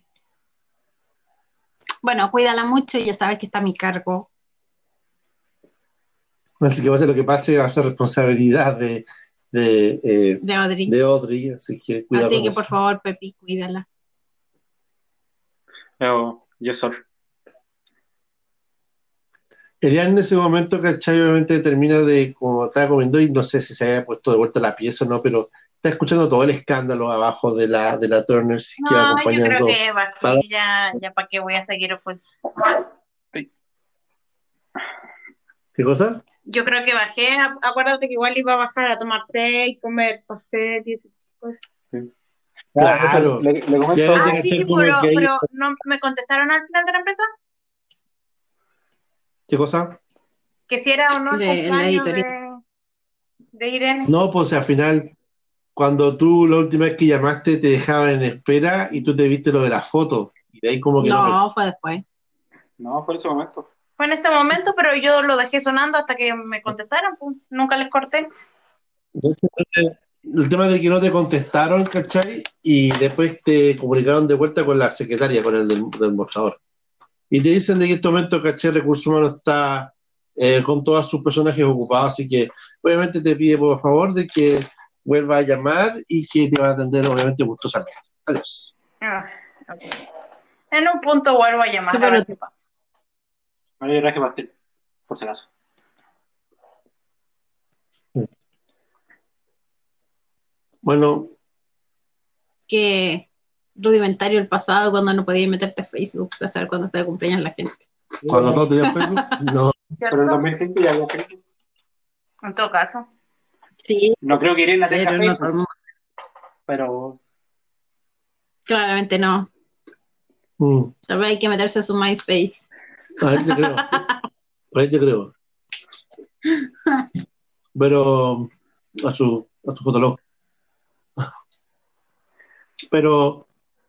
[SPEAKER 2] Bueno, cuídala mucho y ya sabes que está a mi cargo.
[SPEAKER 3] Así que pase lo que pase, va a ser responsabilidad de, de, eh,
[SPEAKER 2] De Audrey.
[SPEAKER 3] de Audrey, así que cuidado
[SPEAKER 2] Así
[SPEAKER 3] con
[SPEAKER 2] que
[SPEAKER 3] eso.
[SPEAKER 2] por favor, Pepi, cuídala.
[SPEAKER 4] Pero, yes, sir.
[SPEAKER 3] Elian en ese momento, ¿cachai? Obviamente termina de, como estaba comiendo, y no sé si se había puesto de vuelta la pieza o no, pero está escuchando todo el escándalo abajo de la, de la Turner que va
[SPEAKER 5] No, yo creo
[SPEAKER 3] acompañando.
[SPEAKER 5] que bajé ya, ya para qué voy a seguir pues.
[SPEAKER 3] ¿Qué cosa?
[SPEAKER 5] Yo creo que bajé, a- acuérdate que igual iba a bajar a tomar té y comer pastel y esas cosas.
[SPEAKER 4] Sí.
[SPEAKER 3] Claro.
[SPEAKER 4] Le, le comento.
[SPEAKER 3] Ya
[SPEAKER 5] Ah,
[SPEAKER 3] te
[SPEAKER 5] sí,
[SPEAKER 3] caché
[SPEAKER 5] sí,
[SPEAKER 3] como
[SPEAKER 5] pero,
[SPEAKER 3] que ahí-
[SPEAKER 5] pero no me contestaron al final de la empresa
[SPEAKER 3] ¿Qué cosa?
[SPEAKER 5] que si era o no el
[SPEAKER 2] De la
[SPEAKER 5] cumpleaños
[SPEAKER 2] editorial.
[SPEAKER 5] de, de Irene.
[SPEAKER 3] No, pues al final, cuando tú la última vez que llamaste te dejaban en espera y tú te viste lo de la foto. Y de ahí como que no, me-
[SPEAKER 2] No, fue después.
[SPEAKER 4] No, fue en ese momento.
[SPEAKER 5] Fue en ese momento, pero yo lo dejé sonando hasta que me contestaron, pues. Nunca les corté.
[SPEAKER 3] De hecho, el tema de que no te contestaron, ¿cachai? Y después te comunicaron de vuelta con la secretaria, con el del, del mostrador. Y te dicen de que en este momento, ¿cachai? Recursos Humanos está eh, con todos sus personajes ocupados, así que obviamente te pide por favor de que vuelva a llamar y que te va a atender obviamente gustosamente. Adiós.
[SPEAKER 5] Ah, ok. En un punto vuelvo a llamar
[SPEAKER 2] Sí,
[SPEAKER 5] a ver
[SPEAKER 2] pero-
[SPEAKER 5] qué pasa.
[SPEAKER 4] Vale, yo traje pastel, por si acaso.
[SPEAKER 3] Bueno,
[SPEAKER 2] Qué rudimentario el pasado cuando no podías meterte a Facebook para saber cuándo está de cumpleaños la gente.
[SPEAKER 3] cuando todos tenían Facebook, no.
[SPEAKER 4] Pero en
[SPEAKER 5] ¿Cierto?
[SPEAKER 4] dos mil cinco ya había Facebook.
[SPEAKER 5] En todo caso.
[SPEAKER 2] Sí,
[SPEAKER 4] No creo que Irene tenga
[SPEAKER 2] pero no todo el
[SPEAKER 4] Facebook,
[SPEAKER 2] mundo.
[SPEAKER 4] pero
[SPEAKER 2] Claramente no.
[SPEAKER 3] Mm,
[SPEAKER 2] Tal vez hay que meterse a su MySpace.
[SPEAKER 3] ahí te creo. Ahí te creo. Pero a su, a su fotolog. Pero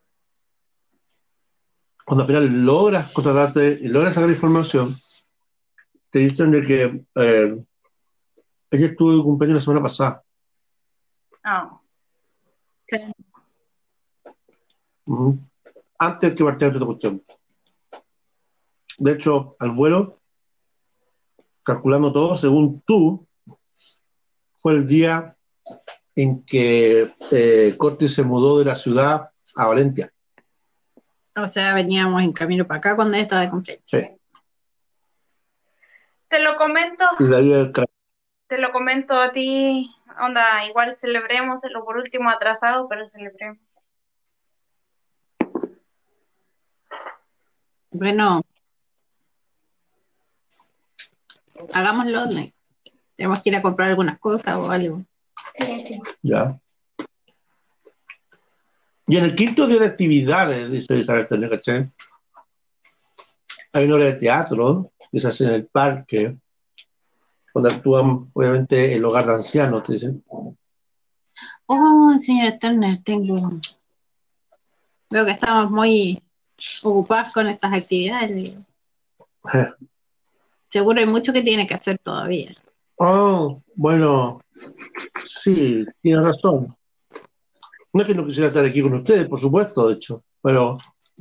[SPEAKER 3] cuando al final logras contratarte y logras sacar información, te dicen de que eh, ella estuvo de cumpleaños la semana pasada.
[SPEAKER 5] Ah,
[SPEAKER 3] Ujú. Antes que partiera esta cuestión. De hecho, al vuelo, calculando todo, según tú, fue el día en que eh, Corti se mudó de la ciudad a Valencia.
[SPEAKER 2] O sea, veníamos en camino para acá cuando ella estaba de cumpleaños.
[SPEAKER 3] Sí.
[SPEAKER 5] te lo comento,
[SPEAKER 3] Y de ahí el cra-
[SPEAKER 5] te lo comento a ti, onda, igual celebremos lo por último atrasado, pero celebremos.
[SPEAKER 2] Bueno, hagámoslo. ¿No? Tenemos que ir a comprar algunas cosas o algo.
[SPEAKER 5] Sí, sí.
[SPEAKER 3] Ya. Y en el quinto día de actividades, dice Isabel Tene, ¿cachai? Hay una obra de teatro que se hace en el parque, donde actúan, obviamente, el hogar de ancianos, te dicen.
[SPEAKER 2] Oh, señora Turner, tengo. Veo que estamos muy ocupados con estas actividades. Seguro hay mucho que tiene que hacer todavía.
[SPEAKER 3] Oh, bueno, sí, tiene razón. No es que no quisiera estar aquí con ustedes, por supuesto, de hecho, pero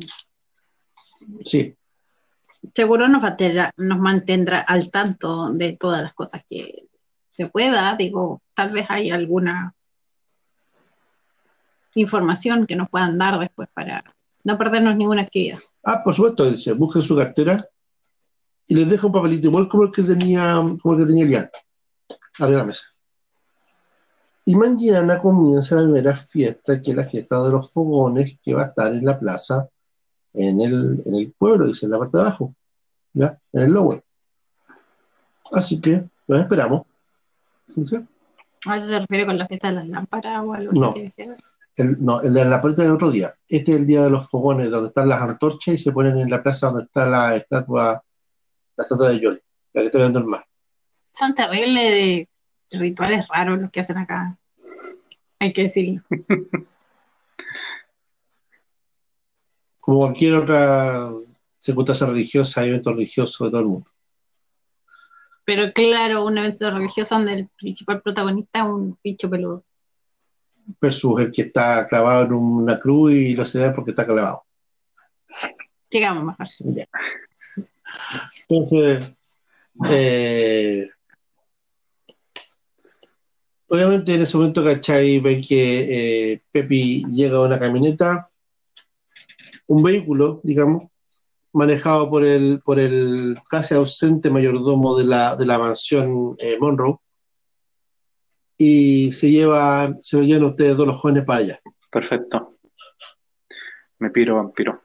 [SPEAKER 3] sí.
[SPEAKER 2] Seguro nos mantendrá, nos mantendrá al tanto de todas las cosas que se pueda. Digo, tal vez hay alguna información que nos puedan dar después para no perdernos ninguna actividad.
[SPEAKER 3] Ah, por supuesto, dice, busquen su cartera y les deja un papelito igual como el que tenía, como el que tenía Lian, arriba de la mesa. Y mañana comienza la primera fiesta, que es la fiesta de los fogones, que va a estar en la plaza, en el, en el pueblo, dice, en la parte de abajo, ¿ya? En el lower. Así que los esperamos. ¿Dice?
[SPEAKER 2] ¿A eso se refiere con la fiesta de las lámparas o algo
[SPEAKER 3] No.
[SPEAKER 2] así que dijeron?
[SPEAKER 3] El, no, el de la puerta de otro día. Este es el día de los fogones, donde están las antorchas y se ponen en la plaza donde está la estatua, la estatua de Yoli, la que está viendo el mar.
[SPEAKER 2] Son terribles de rituales raros los que hacen acá. Hay que decirlo.
[SPEAKER 3] Como cualquier otra circunstancia religiosa, evento religioso de todo el mundo.
[SPEAKER 2] Pero claro, un evento religioso donde el principal protagonista es un bicho peludo.
[SPEAKER 3] Versus el que está clavado en una cruz y lo se ve porque está clavado.
[SPEAKER 2] Llegamos mejor.
[SPEAKER 3] Ya. Entonces, eh, obviamente en ese momento, ¿cachai? Ven que eh, Pepi llega a una camioneta, un vehículo, digamos, manejado por el, por el casi ausente mayordomo de la, de la mansión eh, Monroe, y se lleva, se lo llevan ustedes dos los jóvenes para allá.
[SPEAKER 4] perfecto. Me piro, vampiro.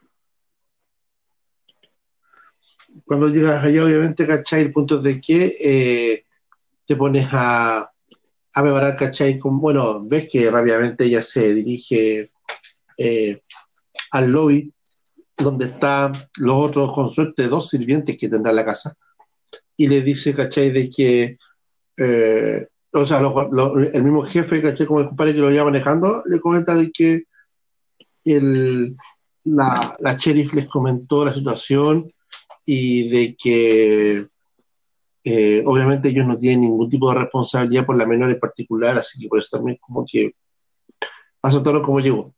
[SPEAKER 3] Cuando llegas allá, obviamente, ¿cachai? El punto es de que eh, te pones a, a preparar, ¿cachai? Con, bueno, ves que rápidamente ella se dirige eh, al lobby, donde están los otros, con suerte, dos sirvientes que tendrá la casa, y le dice, ¿cachai? De que, eh, o sea, lo, lo, el mismo jefe, ¿cachai? Como el compadre que lo iba manejando, le comenta de que el, la, la sheriff les comentó la situación y de que eh, obviamente ellos no tienen ningún tipo de responsabilidad por la menor en particular, así que por eso también como que aceptaron como llegó.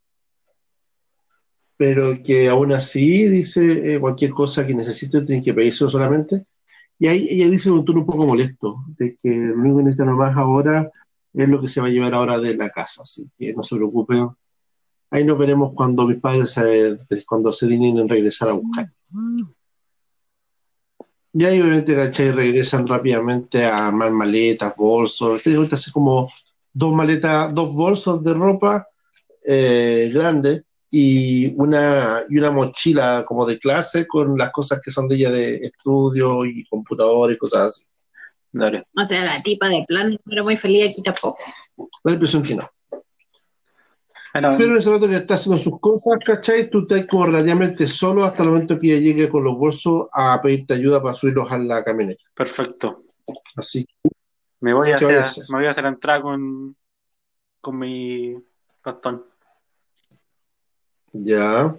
[SPEAKER 3] Pero que aún así, dice, eh, cualquier cosa que necesite tienen que pedirse solamente. Y ahí ella dice un tono un poco molesto, de que lo único que necesita nomás ahora es lo que se va a llevar ahora de la casa, así que no se preocupen. Ahí nos veremos cuando mis padres se, cuando se dignen en regresar a buscar. Y ahí obviamente, ¿cachai? Regresan rápidamente a armar maletas, bolsos. Te digo, así como dos maletas, dos bolsos de ropa eh, grandes y una, y una mochila como de clase con las cosas que son de ella de estudio y computador y cosas así.
[SPEAKER 4] Dale.
[SPEAKER 2] O sea, la tipa de plan no era muy feliz aquí tampoco.
[SPEAKER 3] Da la impresión que no.
[SPEAKER 4] Bueno,
[SPEAKER 3] Pero en ese rato que está haciendo sus cosas, ¿cachai? Tú estás como relativamente solo hasta el momento que ella llegue con los bolsos a pedirte ayuda para subirlos a la camioneta.
[SPEAKER 4] perfecto.
[SPEAKER 3] Así
[SPEAKER 4] Me voy a
[SPEAKER 3] ¿Qué voy a
[SPEAKER 4] hacer,
[SPEAKER 3] hacer?
[SPEAKER 4] me voy a hacer entrar con, con mi bastón.
[SPEAKER 3] ya.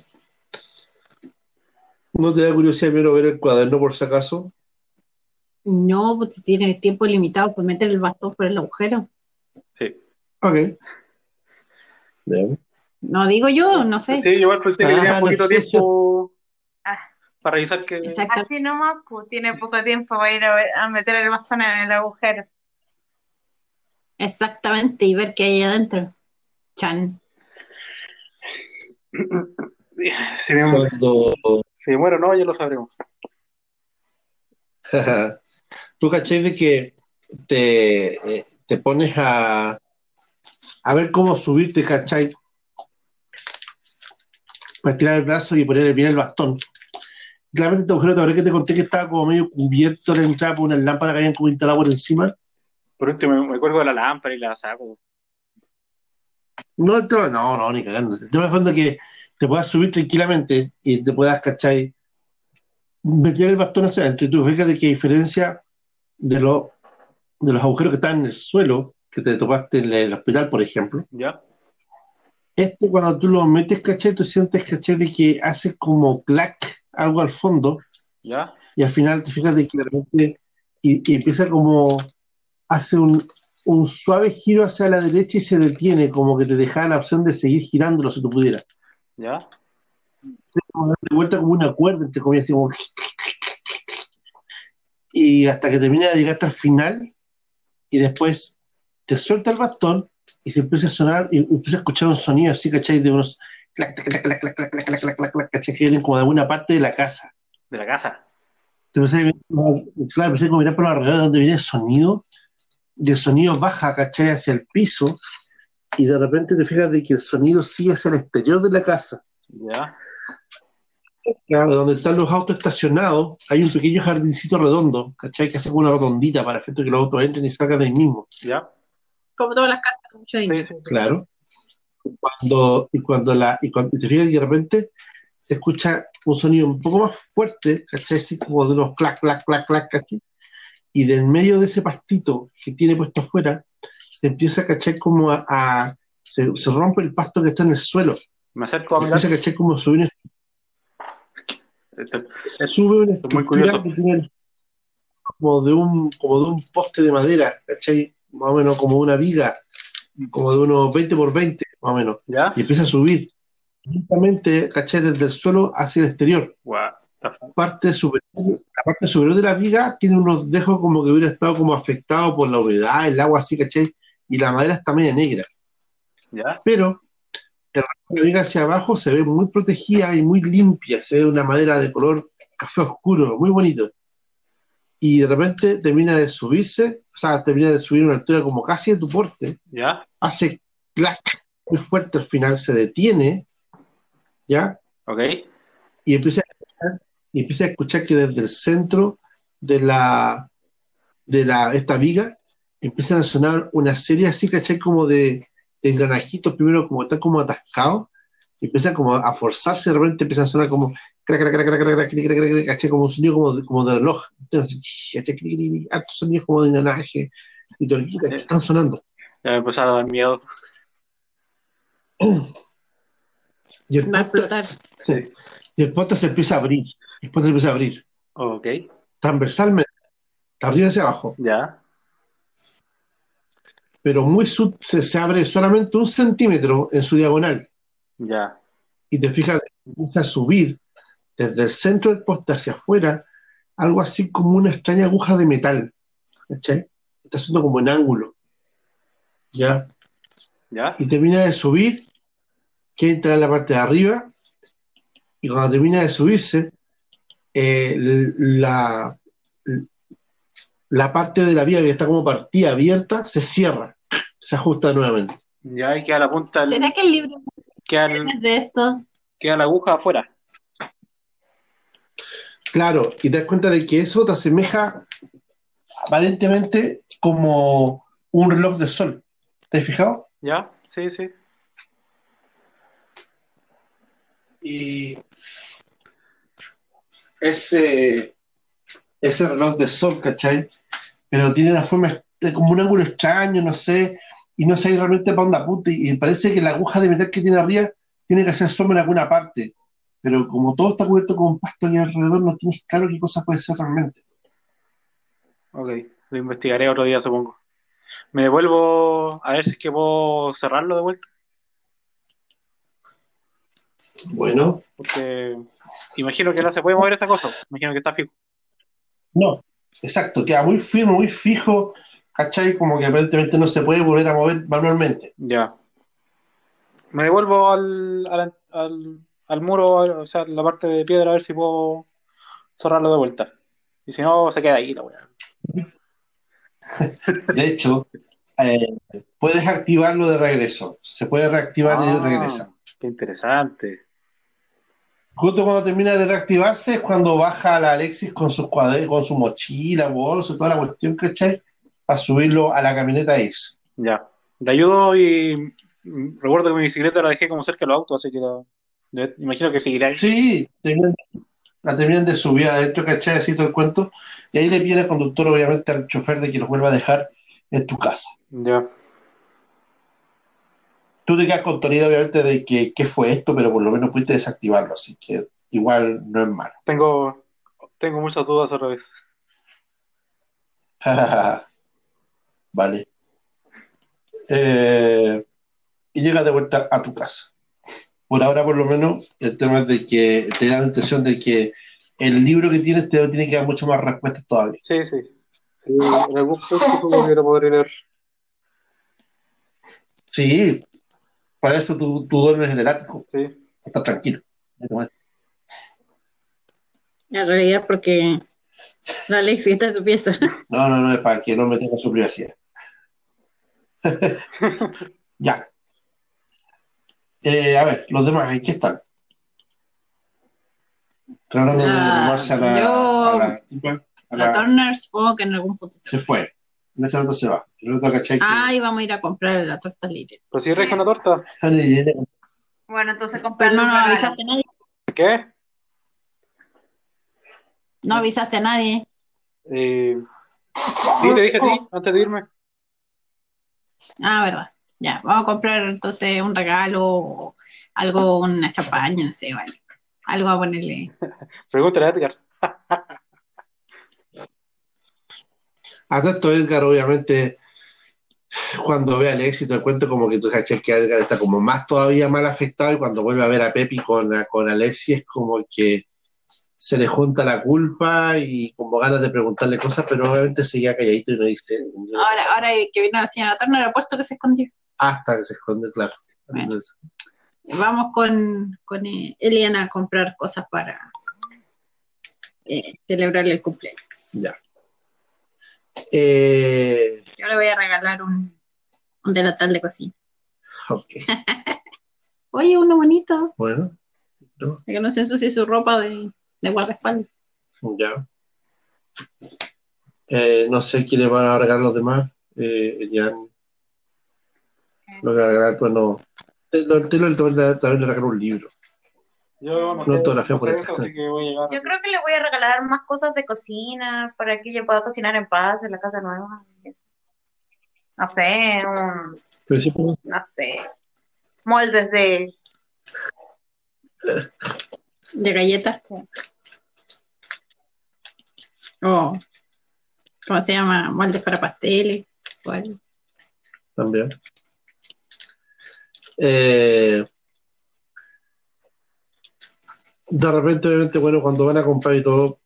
[SPEAKER 3] ¿No te da curiosidad primero ver el cuaderno por si acaso?
[SPEAKER 2] No, pues si tienes tiempo limitado, pues meter el bastón por el agujero.
[SPEAKER 4] Sí.
[SPEAKER 3] Ok. Bien.
[SPEAKER 2] No digo yo, no sé.
[SPEAKER 4] Sí, igual pensé que tenía
[SPEAKER 3] Ah,
[SPEAKER 4] poquito
[SPEAKER 3] no sé.
[SPEAKER 4] tiempo
[SPEAKER 5] Ah,
[SPEAKER 4] para revisar que.
[SPEAKER 2] Exactamente.
[SPEAKER 5] así nomás, pues tiene poco tiempo para ir a, ver- a meter el bastón en el agujero.
[SPEAKER 2] Exactamente, y ver qué hay adentro. Chan.
[SPEAKER 4] Si me,
[SPEAKER 3] Cuando
[SPEAKER 4] si me muero o no, ya lo sabremos.
[SPEAKER 3] tú cachai de que te, eh, te pones a, a ver cómo subirte, cachai, para tirar el brazo y poner bien el bastón. Claramente este agujero, te acuerdas que te conté que estaba como medio cubierto la entrada por unas lámparas que habían como instalado por encima.
[SPEAKER 4] Por último, me, me cuelgo de la lámpara y la saco.
[SPEAKER 3] No, el tema- no, no, ni cagando. El tema es fondo que te puedas subir tranquilamente y te puedas, cachai, meter el bastón hacia adentro. Y tú fíjate que a diferencia de, lo, de los agujeros que están en el suelo, que te topaste en el hospital, por ejemplo,
[SPEAKER 4] ¿Ya?
[SPEAKER 3] este cuando tú lo metes, cachai, tú sientes, cachai, de que hace como clac, algo al fondo,
[SPEAKER 4] ¿Ya?
[SPEAKER 3] y al final te fijas de que de repente y, y empieza como, hace un, un suave giro hacia la derecha y se detiene, como que te deja la opción de seguir girándolo si tú pudieras.
[SPEAKER 4] ¿Ya?
[SPEAKER 3] Como darle vuelta como una cuerda, entre comillas, así como, y hasta que termina de llegar hasta el final, y después te suelta el bastón y se empieza a sonar, y empieza a escuchar un sonido así, ¿cachai? De unos clac, clac, clac, clac, clac, clac, clac, clac, clac, clac, ¿cachai? Que vienen como de alguna parte de la casa.
[SPEAKER 4] De la casa.
[SPEAKER 3] Entonces, claro, empecé a mirar por alrededor de donde viene el sonido, y el sonido baja, ¿cachai? Hacia el piso, y de repente te fijas de que el sonido sigue hacia el exterior de la casa.
[SPEAKER 4] ¿Ya?
[SPEAKER 3] Claro, donde están los autos estacionados, hay un pequeño jardincito redondo, ¿cachai? Que hace como una rotondita para efecto que los autos entren y salgan de ahí mismo.
[SPEAKER 4] ¿Ya?
[SPEAKER 2] Como todas las casas con mucho
[SPEAKER 4] Sí,
[SPEAKER 2] dinero.
[SPEAKER 4] sí, sí.
[SPEAKER 3] Claro. Cuando, y cuando la, y cuando y te fijas que de repente se escucha un sonido un poco más fuerte, ¿cachai? Así como de unos clac, clac, clac, clac, ¿cachai? Y del medio de ese pastito que tiene puesto afuera, se empieza, ¿cachai? Como a, a- se, se rompe el pasto que está en el suelo.
[SPEAKER 4] Me acerco a
[SPEAKER 3] Y
[SPEAKER 4] mirar.
[SPEAKER 3] empieza, ¿cachai? Como subir,
[SPEAKER 4] Esto-
[SPEAKER 3] se sube una
[SPEAKER 4] Esto es muy
[SPEAKER 3] estructura
[SPEAKER 4] curioso.
[SPEAKER 3] que tiene como de un, como de un poste de madera, ¿cachai? Más o menos como una viga, como de unos veinte por veinte, más o menos.
[SPEAKER 4] ¿Ya?
[SPEAKER 3] Y empieza a subir lentamente, ¿cachai? Desde el suelo hacia el exterior.
[SPEAKER 4] What the fuck?
[SPEAKER 3] Parte superior, la parte superior de la viga tiene unos dejos como que hubiera estado como afectado por la humedad, el agua así, ¿cachai? Y la madera está media negra.
[SPEAKER 4] ¿Ya?
[SPEAKER 3] Pero el resto de la viga hacia abajo se ve muy protegida y muy limpia, se ve una madera de color café oscuro, muy bonito. Y de repente termina de subirse, o sea, termina de subir a una altura como casi de tu porte,
[SPEAKER 4] ¿Ya?
[SPEAKER 3] hace clac muy fuerte, al final se detiene, ¿ya?
[SPEAKER 4] ¿Ok?
[SPEAKER 3] Y empieza a escuchar, y empieza a escuchar que desde el centro de la de la esta viga empiezan a sonar una serie así, ¿cachai? Como de, de engranajitos, primero como están como atascados, y empiezan como a forzarse, de repente empiezan a sonar como crac, crac, crac, crac, crac, crac, crac, crac, crac, ¿cachai? Como un sonido como de, como de reloj. Entonces, ¿cachai? Cric, cric, cric, hartos sonidos como de engranaje y torquitas que están sonando.
[SPEAKER 4] Ya me empezó a dar miedo.
[SPEAKER 3] Y el
[SPEAKER 2] Va a
[SPEAKER 3] poste,
[SPEAKER 2] explotar.
[SPEAKER 3] sí, y el poste se empieza a abrir, el poste se empieza a abrir,
[SPEAKER 4] Ok.
[SPEAKER 3] transversalmente, de arriba hacia abajo,
[SPEAKER 4] ¿Ya?
[SPEAKER 3] pero muy sub, se, se abre solamente un centímetro en su diagonal.
[SPEAKER 4] ¿Ya?
[SPEAKER 3] Y te fijas, empieza a subir desde el centro del poste hacia afuera, algo así como una extraña aguja de metal, ¿cachai? Está haciendo como en ángulo, ¿ya?
[SPEAKER 4] ¿Ya?
[SPEAKER 3] Y termina de subir, que entra en la parte de arriba, y cuando termina de subirse, eh, la, la parte de la vía que está como partida abierta se cierra. se ajusta nuevamente.
[SPEAKER 4] Ya ahí queda la punta,
[SPEAKER 2] ¿Será
[SPEAKER 4] el-
[SPEAKER 2] que el libro
[SPEAKER 4] queda, el-
[SPEAKER 2] es de esto?
[SPEAKER 4] queda la aguja afuera.
[SPEAKER 3] Claro, y te das cuenta de que eso te asemeja aparentemente como un reloj de sol. ¿Te has fijado?
[SPEAKER 4] ¿Ya? Sí, sí.
[SPEAKER 3] Y ese, ese reloj de sol, ¿cachai? Pero tiene una forma de- como un ángulo extraño, no sé, y no sé realmente para dónde apunta, y, y parece que la aguja de metal que tiene arriba tiene que hacer sombra en alguna parte, pero como todo está cubierto con pasto ahí alrededor, no tienes claro qué cosa puede ser realmente.
[SPEAKER 4] Ok, lo investigaré otro día, supongo. Me devuelvo a ver si es que puedo cerrarlo de vuelta,
[SPEAKER 3] Bueno,
[SPEAKER 4] porque imagino que no se puede mover esa cosa. Imagino que está fijo.
[SPEAKER 3] no, exacto, queda muy firme, muy fijo, ¿cachai? Como que aparentemente no se puede volver a mover manualmente.
[SPEAKER 4] Ya. Me devuelvo al, al, al, al muro, o sea, la parte de piedra, a ver si puedo cerrarlo de vuelta. Y si no, se queda ahí la weá.
[SPEAKER 3] De hecho, eh, puedes activarlo de regreso, se puede reactivar y
[SPEAKER 4] Ah,
[SPEAKER 3] regresa.
[SPEAKER 4] qué interesante.
[SPEAKER 3] Justo cuando termina de reactivarse es cuando baja la Alexis con sus cuadernos, con su mochila, bolso, toda la cuestión, ¿cachai? Para subirlo a la camioneta Ace.
[SPEAKER 4] Ya. Le ayudo y mm, recuerdo que mi bicicleta la dejé como cerca del auto, así que la- le- imagino que seguirá ahí.
[SPEAKER 3] Sí, terminan- la terminan de subir adentro, ¿cachai? Así todo el cuento. Y ahí le pide al conductor, obviamente, al chofer de que los vuelva a dejar en tu casa.
[SPEAKER 4] Ya.
[SPEAKER 3] Tú te quedas con tonida, obviamente, de que qué fue esto, pero por lo menos pudiste desactivarlo, así que igual no es malo.
[SPEAKER 4] Tengo, tengo muchas dudas otra vez.
[SPEAKER 3] Vale. Eh, y llegas de vuelta a tu casa. Por ahora, por lo menos, el tema es de que te da la impresión de que el libro que tienes te tiene que dar muchas más respuestas todavía.
[SPEAKER 4] Sí, sí. Sí, en algún punto supongo que lo podré leer.
[SPEAKER 3] Sí, para eso tú, tú duermes en el ático,
[SPEAKER 4] Sí.
[SPEAKER 3] estás tranquilo.
[SPEAKER 2] En realidad, porque la Alexi está en su pieza.
[SPEAKER 3] No, no, no, es para que no me tenga su privacidad. Ya. Eh, a ver, los demás, ¿en qué están? Tratando de
[SPEAKER 2] Ah,
[SPEAKER 3] robarse a la,
[SPEAKER 2] yo-
[SPEAKER 3] a la tipa, a
[SPEAKER 2] La
[SPEAKER 3] la-
[SPEAKER 2] Turner, supongo que en algún punto.
[SPEAKER 3] se fue. En ese momento se va. El otro, ¿cachai? Que-
[SPEAKER 2] Ah, y vamos a ir a comprar la torta libre.
[SPEAKER 4] Pero si reja una torta.
[SPEAKER 5] Bueno, entonces
[SPEAKER 2] Pero
[SPEAKER 5] comprarle
[SPEAKER 2] no
[SPEAKER 5] un
[SPEAKER 2] nos
[SPEAKER 5] regalo.
[SPEAKER 2] avisaste a nadie.
[SPEAKER 4] ¿Qué?
[SPEAKER 2] No avisaste a nadie.
[SPEAKER 4] Eh, sí, te dije a ti antes de irme.
[SPEAKER 2] Ah, verdad. Ya, vamos a comprar entonces un regalo o algo, una champaña, no sé, vale. Algo a ponerle.
[SPEAKER 4] Pregúntale a Edgar.
[SPEAKER 3] A todo esto, Edgar, obviamente, cuando ve al éxito, el cuento como que tú cachas que Edgar está como más todavía mal afectado y cuando vuelve a ver a Pepi con, con Alexi es como que se le junta la culpa y como ganas de preguntarle cosas, pero obviamente seguía calladito y no dice
[SPEAKER 2] Ahora, ahora que vino la señora Turner, apuesto que se escondió.
[SPEAKER 3] hasta que se esconde, claro.
[SPEAKER 2] Bueno.
[SPEAKER 3] Entonces,
[SPEAKER 2] Vamos con, con eh, Eliana a comprar cosas para eh, celebrarle el cumpleaños.
[SPEAKER 3] ya. Eh,
[SPEAKER 2] Yo le voy a regalar un, un delantal de cocina.
[SPEAKER 3] ok,
[SPEAKER 2] Oye, uno bonito,
[SPEAKER 3] bueno, no,
[SPEAKER 2] para que no se ensucie su ropa de, de guardaespaldas.
[SPEAKER 3] ya. Eh, no sé quién le van a regalar los demás. Eh, ya lo que va a regalar, pues no. Te lo te lo- también le regaló un libro.
[SPEAKER 4] Yo no
[SPEAKER 3] No
[SPEAKER 4] sé,
[SPEAKER 3] autografía
[SPEAKER 4] no
[SPEAKER 3] por
[SPEAKER 4] sé
[SPEAKER 3] el
[SPEAKER 4] eso, así que voy a llegar.
[SPEAKER 5] Yo creo que le voy a regalar más cosas de cocina para que ella pueda cocinar en paz en la casa nueva. No sé, un,
[SPEAKER 3] Pero sí, pues,
[SPEAKER 5] no sé, moldes de...
[SPEAKER 2] De galletas. O, ¿cómo se llama? Moldes para pasteles. o algo.
[SPEAKER 3] también. Eh, de repente, obviamente, bueno, cuando van a comprar y todo,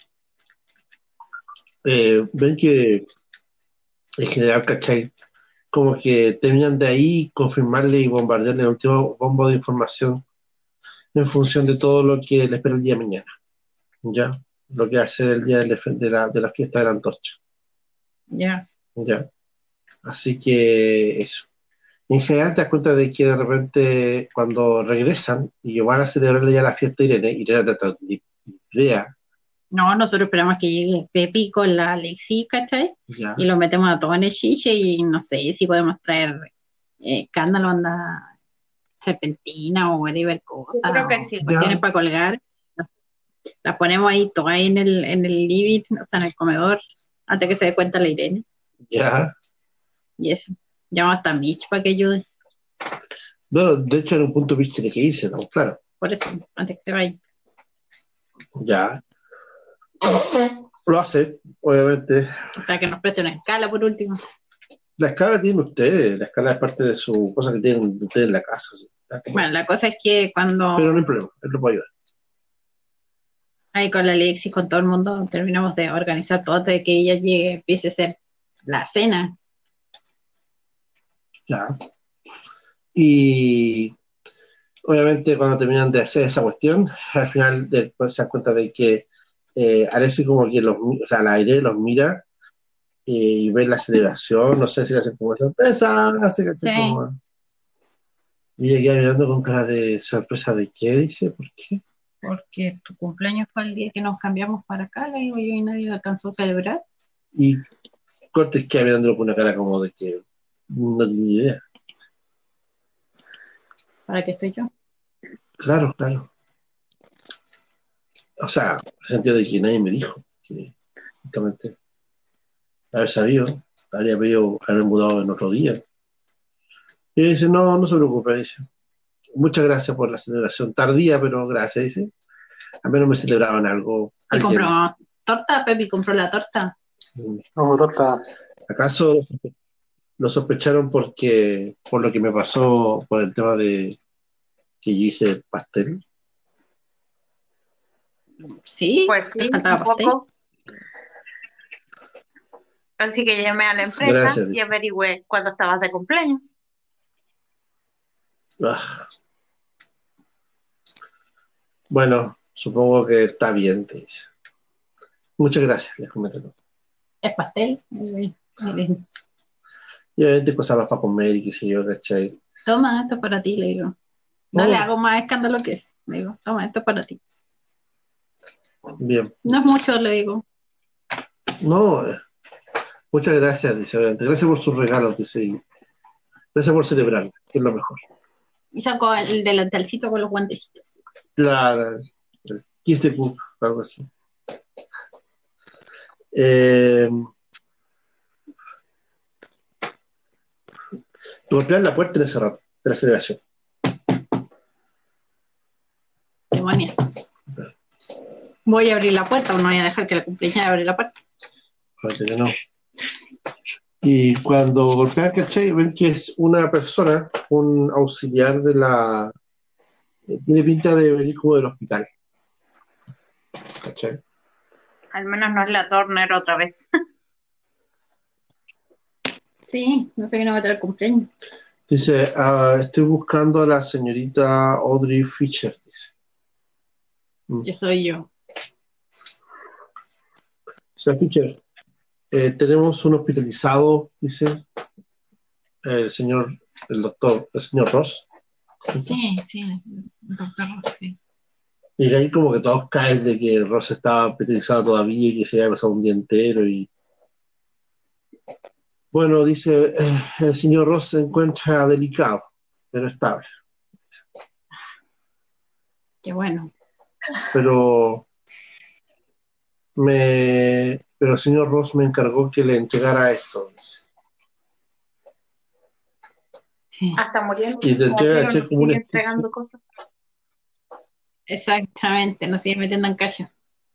[SPEAKER 3] eh, ven que en general, ¿cachai? Como que terminan de ahí confirmarle y bombardearle el último bombo de información en función de todo lo que le espera el día de mañana, ¿ya? Lo que va a ser el día de la, de la, de la fiesta de la antorcha,
[SPEAKER 2] Ya.
[SPEAKER 3] ¿ya? Así que eso. En general te das cuenta de que de repente cuando regresan y van a celebrarle ya la fiesta de Irene, Irene te da ni idea,
[SPEAKER 2] No, nosotros esperamos que llegue Pepi con la Alexis, ¿cachai?
[SPEAKER 3] ya,
[SPEAKER 2] Y lo metemos a todos en el chiche y no sé si podemos traer eh, escándalo, anda serpentina o whatever cosa,
[SPEAKER 5] Yo creo que
[SPEAKER 2] o
[SPEAKER 5] sí.
[SPEAKER 2] cuestiones
[SPEAKER 3] ya,
[SPEAKER 2] para colgar. Las ponemos ahí todas ahí en el, en el living, o sea, en el comedor, antes que se dé cuenta la Irene.
[SPEAKER 3] ya.
[SPEAKER 2] Y eso. Llamamos hasta a Mitch para que ayude.
[SPEAKER 3] Bueno, de hecho en un punto Peach tiene que irse, ¿no? Claro,
[SPEAKER 2] Por eso, antes que se vaya.
[SPEAKER 3] ya. Lo hace, obviamente.
[SPEAKER 2] O sea, que nos preste una escala por último.
[SPEAKER 3] La escala tiene ustedes, la escala es parte de su cosa que tienen ustedes en la casa. ¿Sí?
[SPEAKER 2] Bueno, la cosa es que cuando
[SPEAKER 3] Pero no hay problema, él lo puede ayudar.
[SPEAKER 2] ahí con la Alexis, con todo el mundo, terminamos de organizar todo antes de que ella llegue, empiece a ser la cena.
[SPEAKER 3] Ya. Y obviamente cuando terminan de hacer esa cuestión, al final después se dan cuenta de que eh, Alexis como que los, mi- o sea, la aire los mira eh, y ve la celebración, no sé si le hacen como sorpresa, así que
[SPEAKER 2] Sí.
[SPEAKER 3] como... Y ella queda mirando con cara de sorpresa de qué, dice, ¿por qué?
[SPEAKER 2] Porque tu cumpleaños fue el día que nos cambiamos para acá, le digo yo, y nadie alcanzó a celebrar.
[SPEAKER 3] Y Cortés queda mirándolo con una cara como de que no tiene ni idea.
[SPEAKER 2] ¿Para qué estoy yo?
[SPEAKER 3] Claro, claro. O sea, en el sentido de que nadie me dijo que justamente haber sabido, habría pedido haber mudado en otro día. Y ella dice, no, no se preocupe, dice. Muchas gracias por la celebración tardía, pero gracias, dice. Al menos me celebraban algo.
[SPEAKER 2] Y
[SPEAKER 3] Alguien.
[SPEAKER 2] compró torta, Pepi compró la torta.
[SPEAKER 4] Como torta.
[SPEAKER 3] ¿Acaso lo sospecharon porque por lo que me pasó por el tema de que yo hice el pastel?
[SPEAKER 2] Sí,
[SPEAKER 5] Pues
[SPEAKER 2] te
[SPEAKER 5] sí,
[SPEAKER 2] faltaba
[SPEAKER 5] un
[SPEAKER 2] pastel.
[SPEAKER 5] poco. Así que llamé a la empresa
[SPEAKER 3] Gracias.
[SPEAKER 5] y averigüé cuándo estabas de cumpleaños.
[SPEAKER 3] Ah. Bueno, supongo que está bien, te dice. Muchas gracias, les comento.
[SPEAKER 2] Es pastel. Eh, eh,
[SPEAKER 3] Y obviamente cosas más para comer y qué sé yo, ¿cachai?
[SPEAKER 2] Toma, esto es para ti, le digo. No
[SPEAKER 3] Oh.
[SPEAKER 2] le hago más escándalo que eso. Le digo, toma, esto es para ti.
[SPEAKER 3] Bien.
[SPEAKER 2] No es mucho, le digo.
[SPEAKER 3] No, eh, muchas gracias, dice obviamente. Gracias por sus regalos, dice. Gracias por celebrar, que es lo mejor.
[SPEAKER 2] Y sacó el delantalcito con los guantecitos.
[SPEAKER 3] Claro, el Kiss the Cook, algo así. Eh, golpear la puerta en ese rato de la celebración.
[SPEAKER 2] Demonios. Voy a abrir la puerta o no voy a dejar que la cumpleañera abra la puerta.
[SPEAKER 3] Fíjate que no. Y cuando golpean, ¿cachai? Ven que es una persona, un auxiliar de la... Tiene pinta de venir como del hospital. ¿Cachai?
[SPEAKER 5] Al menos no es la Turner otra vez.
[SPEAKER 2] Sí, no sé qué no va a traer cumpleaños.
[SPEAKER 3] Dice, ah, estoy buscando a la señorita Audrey Fisher, dice. Mm.
[SPEAKER 2] Yo soy yo.
[SPEAKER 3] Señora Fisher, eh, tenemos un hospitalizado, dice el señor, el doctor, el señor Ross.
[SPEAKER 2] Sí, sí, doctor Ross, sí.
[SPEAKER 3] Y ahí como que todos caen de que Ross estaba hospitalizado todavía y que se había pasado un día entero y... Bueno, dice, eh, el señor Ross se encuentra delicado, pero estable.
[SPEAKER 2] Qué bueno.
[SPEAKER 3] Pero me pero el señor Ross me encargó que le entregara esto, dice.
[SPEAKER 2] Sí,
[SPEAKER 5] Hasta muriendo.
[SPEAKER 3] Y te entrega,
[SPEAKER 5] Como
[SPEAKER 3] che, como un
[SPEAKER 5] sigue entregando cosas.
[SPEAKER 2] exactamente, no sigue metiendo en calle.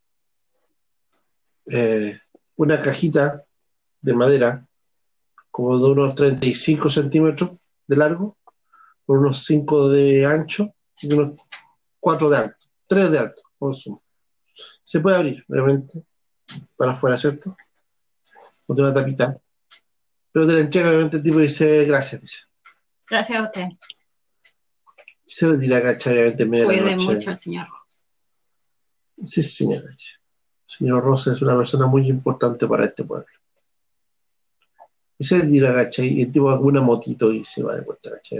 [SPEAKER 3] eh, una cajita de madera, como de unos treinta y cinco centímetros de largo, por unos cinco de ancho y unos cuatro de alto, tres de alto, por sumo. Se puede abrir, obviamente, para afuera, ¿cierto? No tiene una tapita. Pero te la entrega, obviamente, el tipo dice, gracias, dice.
[SPEAKER 2] Gracias a usted.
[SPEAKER 3] Se retira, ¿cachai? Obviamente, en medio de la
[SPEAKER 2] Cuide
[SPEAKER 3] noche.
[SPEAKER 2] mucho al señor Ross.
[SPEAKER 3] Sí, señora. Dice. El señor Ross es una persona muy importante para este pueblo. Y se tira, ¿cachai? Y el tipo alguna motito y se va de vuelta, ¿cachai?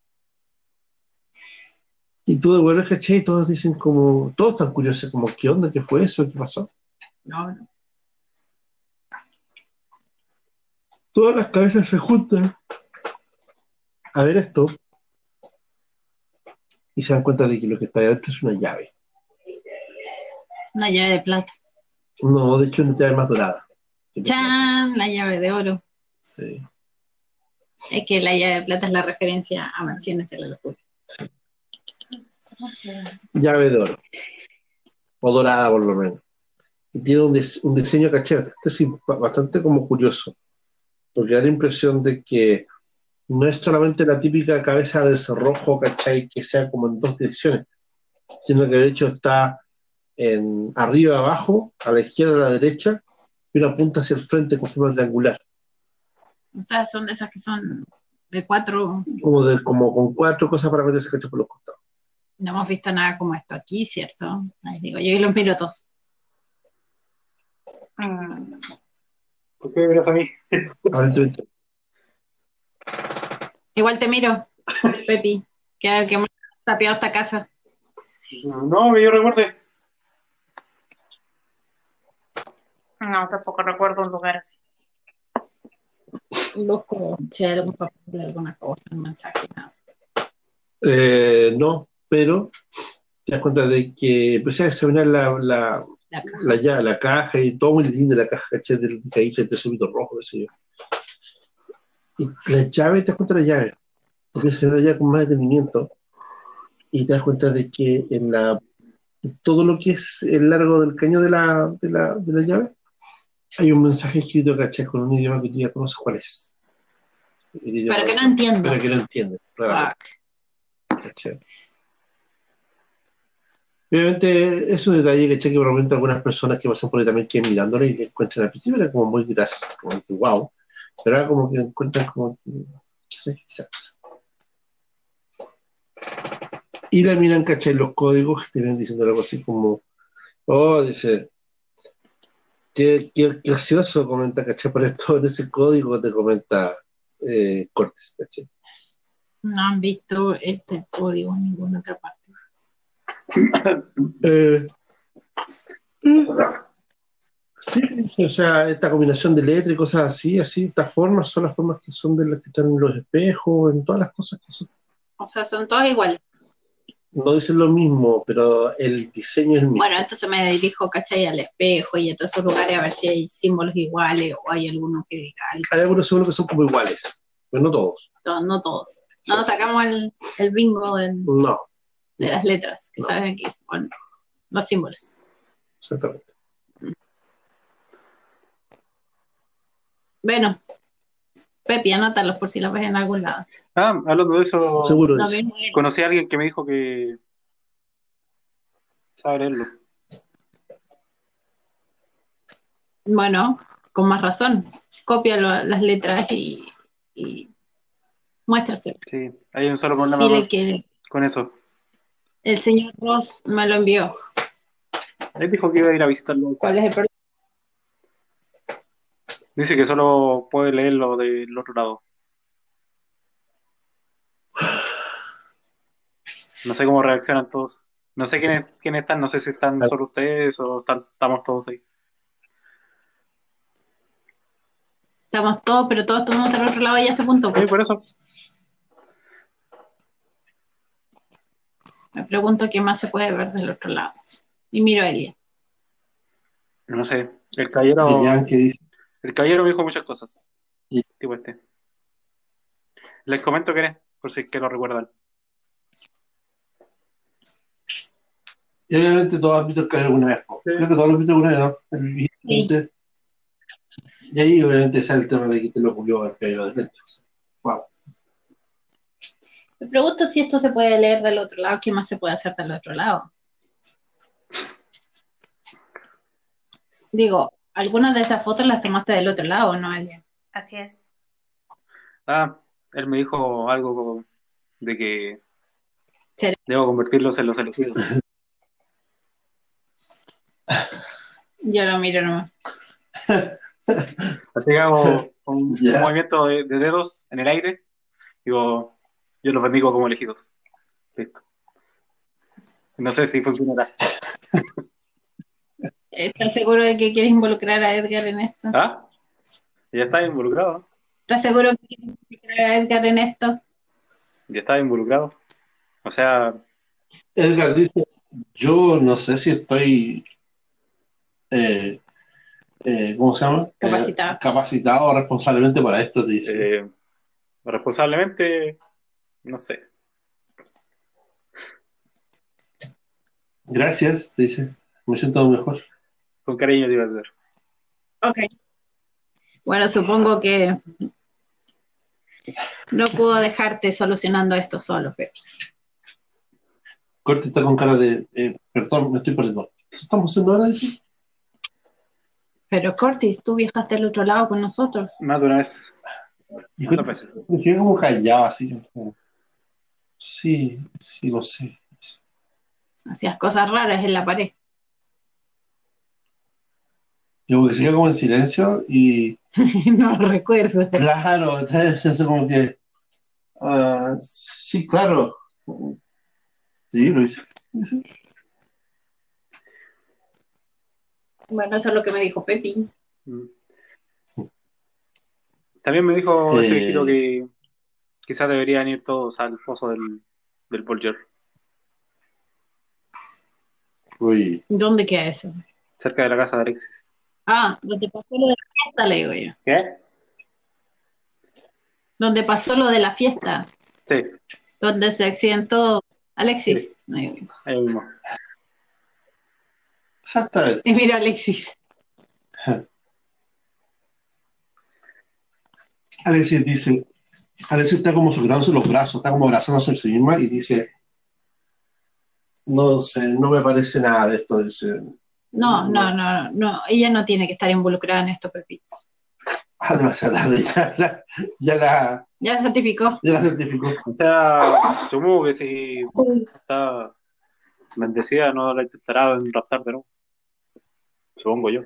[SPEAKER 3] Y tú devuelves, ¿cachai? Y todos dicen como, todos están curiosos, como, ¿qué onda? ¿Qué fue eso? ¿Qué pasó?
[SPEAKER 2] No, no.
[SPEAKER 3] Todas las cabezas se juntan a ver esto y se dan cuenta de que lo que está ahí adentro es una llave.
[SPEAKER 2] Una llave de plata.
[SPEAKER 3] No, de hecho, una llave más dorada.
[SPEAKER 2] ¡Chan! La llave de oro.
[SPEAKER 3] Sí.
[SPEAKER 2] Es que la llave de plata es la referencia a Mansiones de la Locura.
[SPEAKER 3] Llave de oro. O dorada, por lo menos. Y tiene un, des- un diseño, ¿cachai? Bastante, sim- bastante como curioso. Porque da la impresión de que no es solamente la típica cabeza de cerrojo, ¿cachai? Que sea como en dos direcciones, sino que de hecho está en arriba, abajo, a la izquierda, a la derecha, y una punta hacia el frente con forma triangular,
[SPEAKER 2] O sea, son de esas que son de cuatro.
[SPEAKER 3] como, de, como con cuatro cosas para meterse, ¿cachai? Por los costados.
[SPEAKER 2] No hemos visto nada como esto aquí, ¿cierto? Ahí digo, yo y los miro todos.
[SPEAKER 5] Mm.
[SPEAKER 4] ¿Por qué me miras a mí?
[SPEAKER 3] Aparentemente.
[SPEAKER 2] Igual te miro, Pepi, que era el que más ha tapiado esta casa.
[SPEAKER 4] No, que yo recuerde.
[SPEAKER 5] No, tampoco recuerdo un lugar así.
[SPEAKER 2] Busco, che, algún papel, alguna cosa, un mensaje, nada.
[SPEAKER 3] Eh, no, pero te das cuenta de que empecé a examinar la, la,
[SPEAKER 2] La caja.
[SPEAKER 3] la, ya- la caja y todo muy lindo la caja, ¿cachai? Del picadito, del tesorito rojo, qué sé yo. Y la llave, te das cuenta de la llave. Empiezas a ver ya con más detenimiento y te das cuenta de que en la todo lo que es el largo del caño de la, de la, de la llave, hay un mensaje escrito, ¿cachai? Con un idioma que tú ya conoces cuál es. El idioma
[SPEAKER 2] Pero que
[SPEAKER 3] de-
[SPEAKER 2] no entiendo.
[SPEAKER 3] Pero que no entiendes, claramente,
[SPEAKER 2] Fuck.
[SPEAKER 3] ¿cachai? Obviamente es un detalle, ¿cachai? Que probablemente algunas personas que pasan por ahí también queden mirándolo y le encuentran al principio era como muy gracioso, como que wow, pero ahora como que encuentran como que, ¿sí? Quizás. Y la miran, ¿cachai? Los códigos que tienen diciendo algo así como, oh, dice, qué, qué gracioso, comenta, ¿cachai? Por esto en ese código te comenta eh, Cortés, ¿cachai?
[SPEAKER 2] No han visto este código en ninguna otra parte.
[SPEAKER 3] Eh, sí, o sea, esta combinación de letras y cosas así, así, estas formas son las formas que son de las que están en los espejos, en todas las cosas que son.
[SPEAKER 2] O sea, son todos iguales.
[SPEAKER 3] No dicen lo mismo, pero el diseño es el mismo.
[SPEAKER 2] Bueno, entonces me dirijo, ¿cachai? Al espejo y a todos esos lugares a ver si hay símbolos iguales o hay alguno que diga algo.
[SPEAKER 3] Hay algunos seguros que son como iguales, pero no todos.
[SPEAKER 2] No, no todos. No, sacamos el, el bingo del-
[SPEAKER 3] No,
[SPEAKER 2] de las letras que
[SPEAKER 3] No.
[SPEAKER 2] saben aquí, con los símbolos.
[SPEAKER 3] exactamente.
[SPEAKER 2] Bueno, Pepi, anótalos por si los ves en algún lado.
[SPEAKER 4] Ah, hablando de eso,
[SPEAKER 3] Seguro
[SPEAKER 2] No
[SPEAKER 3] de eso.
[SPEAKER 2] ven.
[SPEAKER 4] conocí a alguien que me dijo que sabe leerlo.
[SPEAKER 2] Bueno, con más razón. Copia lo- las letras y, y muéstraselo.
[SPEAKER 4] Sí, hay un solo problema
[SPEAKER 2] Dile
[SPEAKER 4] con,
[SPEAKER 2] que
[SPEAKER 4] con eso.
[SPEAKER 2] el señor Ross me lo envió.
[SPEAKER 4] Él dijo que iba a ir a visitarlo.
[SPEAKER 2] ¿Cuál es el problema?
[SPEAKER 4] Dice que solo puede leerlo del otro lado. No sé cómo reaccionan todos. No sé quiénes, quiénes están, no sé si están solo ustedes o están- estamos todos ahí.
[SPEAKER 2] Estamos todos, pero todos estamos del otro lado ya a este punto.
[SPEAKER 4] Sí, por eso.
[SPEAKER 2] Me pregunto qué más se puede ver del otro lado. Y miro a Elia.
[SPEAKER 4] No sé. El caballero,
[SPEAKER 3] Dirían que dice,
[SPEAKER 4] el caballero me dijo muchas cosas.
[SPEAKER 3] Y-
[SPEAKER 4] Tipo este. Les comento que es, por si es que lo recuerdan.
[SPEAKER 3] y obviamente todos han visto el caballero alguna vez. po. Creo que todos lo han visto alguna vez, ¿no? El-
[SPEAKER 2] Sí.
[SPEAKER 3] Y ahí obviamente sale el tema de que te lo ocurrió el caballero de lentes. Wow.
[SPEAKER 2] Me pregunto si esto se puede leer del otro lado. ¿Qué más se puede hacer del otro lado? Digo, algunas de esas fotos las tomaste del otro lado, ¿no, Elia?
[SPEAKER 5] Así es.
[SPEAKER 4] Ah, él me dijo algo como de que
[SPEAKER 2] Será.
[SPEAKER 4] debo convertirlos en los elegidos.
[SPEAKER 2] Yo lo miro nomás.
[SPEAKER 4] Así que hago un,
[SPEAKER 3] Ya.
[SPEAKER 4] un movimiento de, de dedos en el aire. Digo, yo los bendigo como elegidos. Listo. No sé si funcionará.
[SPEAKER 2] ¿Estás seguro de que quieres involucrar a Edgar en esto?
[SPEAKER 4] ¿Ah? Ya está involucrado.
[SPEAKER 2] ¿Estás seguro que quieres involucrar a Edgar en esto?
[SPEAKER 4] Ya está involucrado. O sea,
[SPEAKER 3] Edgar dice, yo no sé si estoy, eh, eh, ¿cómo se llama?
[SPEAKER 2] Capacitado.
[SPEAKER 3] Eh, capacitado responsablemente para esto, te dice.
[SPEAKER 4] eh, responsablemente, no sé.
[SPEAKER 3] Gracias, te dice. Me siento mejor.
[SPEAKER 4] Con cariño te iba a decir.
[SPEAKER 2] Ok. Bueno, supongo que no puedo dejarte solucionando esto solo, Pepe.
[SPEAKER 3] Corte está con cara de, eh, perdón, me estoy perdiendo. ¿Qué estamos haciendo ahora, dice?
[SPEAKER 2] Pero Cortis, tú viajaste al otro lado con nosotros.
[SPEAKER 4] Más de una vez.
[SPEAKER 3] Y
[SPEAKER 4] Dos
[SPEAKER 3] Corte
[SPEAKER 4] veces.
[SPEAKER 3] me quedé como callado, así. como, sí, sí, lo sé.
[SPEAKER 2] Hacías cosas raras en la pared.
[SPEAKER 3] Digo que se queda como en silencio y,
[SPEAKER 2] No recuerdo.
[SPEAKER 3] claro, entonces es como que, ah, sí, claro. Sí, lo hice. Lo hice.
[SPEAKER 2] Bueno, eso es lo que me dijo Pepi.
[SPEAKER 4] Mm. También me dijo este viejito
[SPEAKER 3] Eh,
[SPEAKER 4] que quizás deberían ir todos al foso del, del Bolger,
[SPEAKER 3] uy,
[SPEAKER 2] ¿Dónde queda eso?
[SPEAKER 4] cerca de la casa de Alexis.
[SPEAKER 2] Ah, donde pasó lo de la fiesta, le digo yo.
[SPEAKER 4] ¿Qué?
[SPEAKER 2] Donde pasó lo de la fiesta.
[SPEAKER 4] Sí,
[SPEAKER 2] Donde se accidentó Alexis.
[SPEAKER 4] sí,
[SPEAKER 2] Le digo yo.
[SPEAKER 4] ahí mismo.
[SPEAKER 3] exactamente.
[SPEAKER 2] Y mira Alexis.
[SPEAKER 3] Alexis dice, Alexis está como sujetándose los brazos, está como abrazándose a sí misma y dice, no sé, no me parece nada de esto. Dice,
[SPEAKER 2] No, no, no, no. Ella no tiene que estar involucrada en esto, Pepi.
[SPEAKER 3] ah, demasiado tarde, ya la, ya la,
[SPEAKER 2] Ya se certificó.
[SPEAKER 3] ya la certificó.
[SPEAKER 4] O sea, supongo que si está bendecida no la intentará raptar de nuevo. Supongo yo.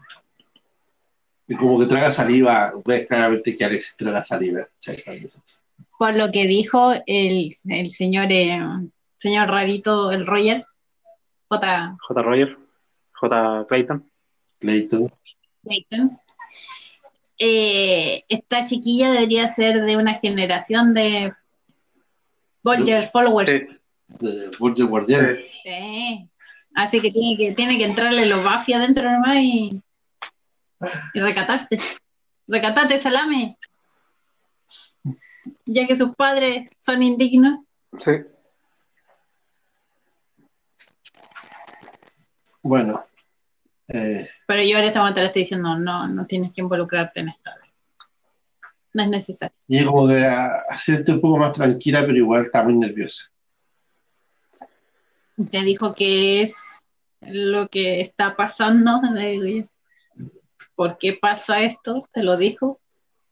[SPEAKER 3] Y como que traga saliva, ves claramente que Alexis traga saliva.
[SPEAKER 2] Por lo que dijo el, el señor, eh, señor rarito, el Roger, J.
[SPEAKER 4] J. Roger, J. Clayton.
[SPEAKER 3] Clayton.
[SPEAKER 2] Clayton, eh, esta chiquilla debería ser de una generación de Bolger followers.
[SPEAKER 4] Sí,
[SPEAKER 3] De Borgia Guardián.
[SPEAKER 4] sí.
[SPEAKER 2] Sí. Así que tiene que, tiene que entrarle los Buffy adentro nomás y, y recataste. Recatate, salame. Ya que sus padres son indignos.
[SPEAKER 4] Sí.
[SPEAKER 3] Bueno. Eh,
[SPEAKER 2] Pero yo en este momento le estoy diciendo, no, no tienes que involucrarte en esto. No es necesario.
[SPEAKER 3] y como que ah, siente un poco más tranquila, pero igual está muy nerviosa.
[SPEAKER 2] Te dijo que es lo que está pasando. Le digo yo, ¿por qué pasa esto? ¿Te lo dijo?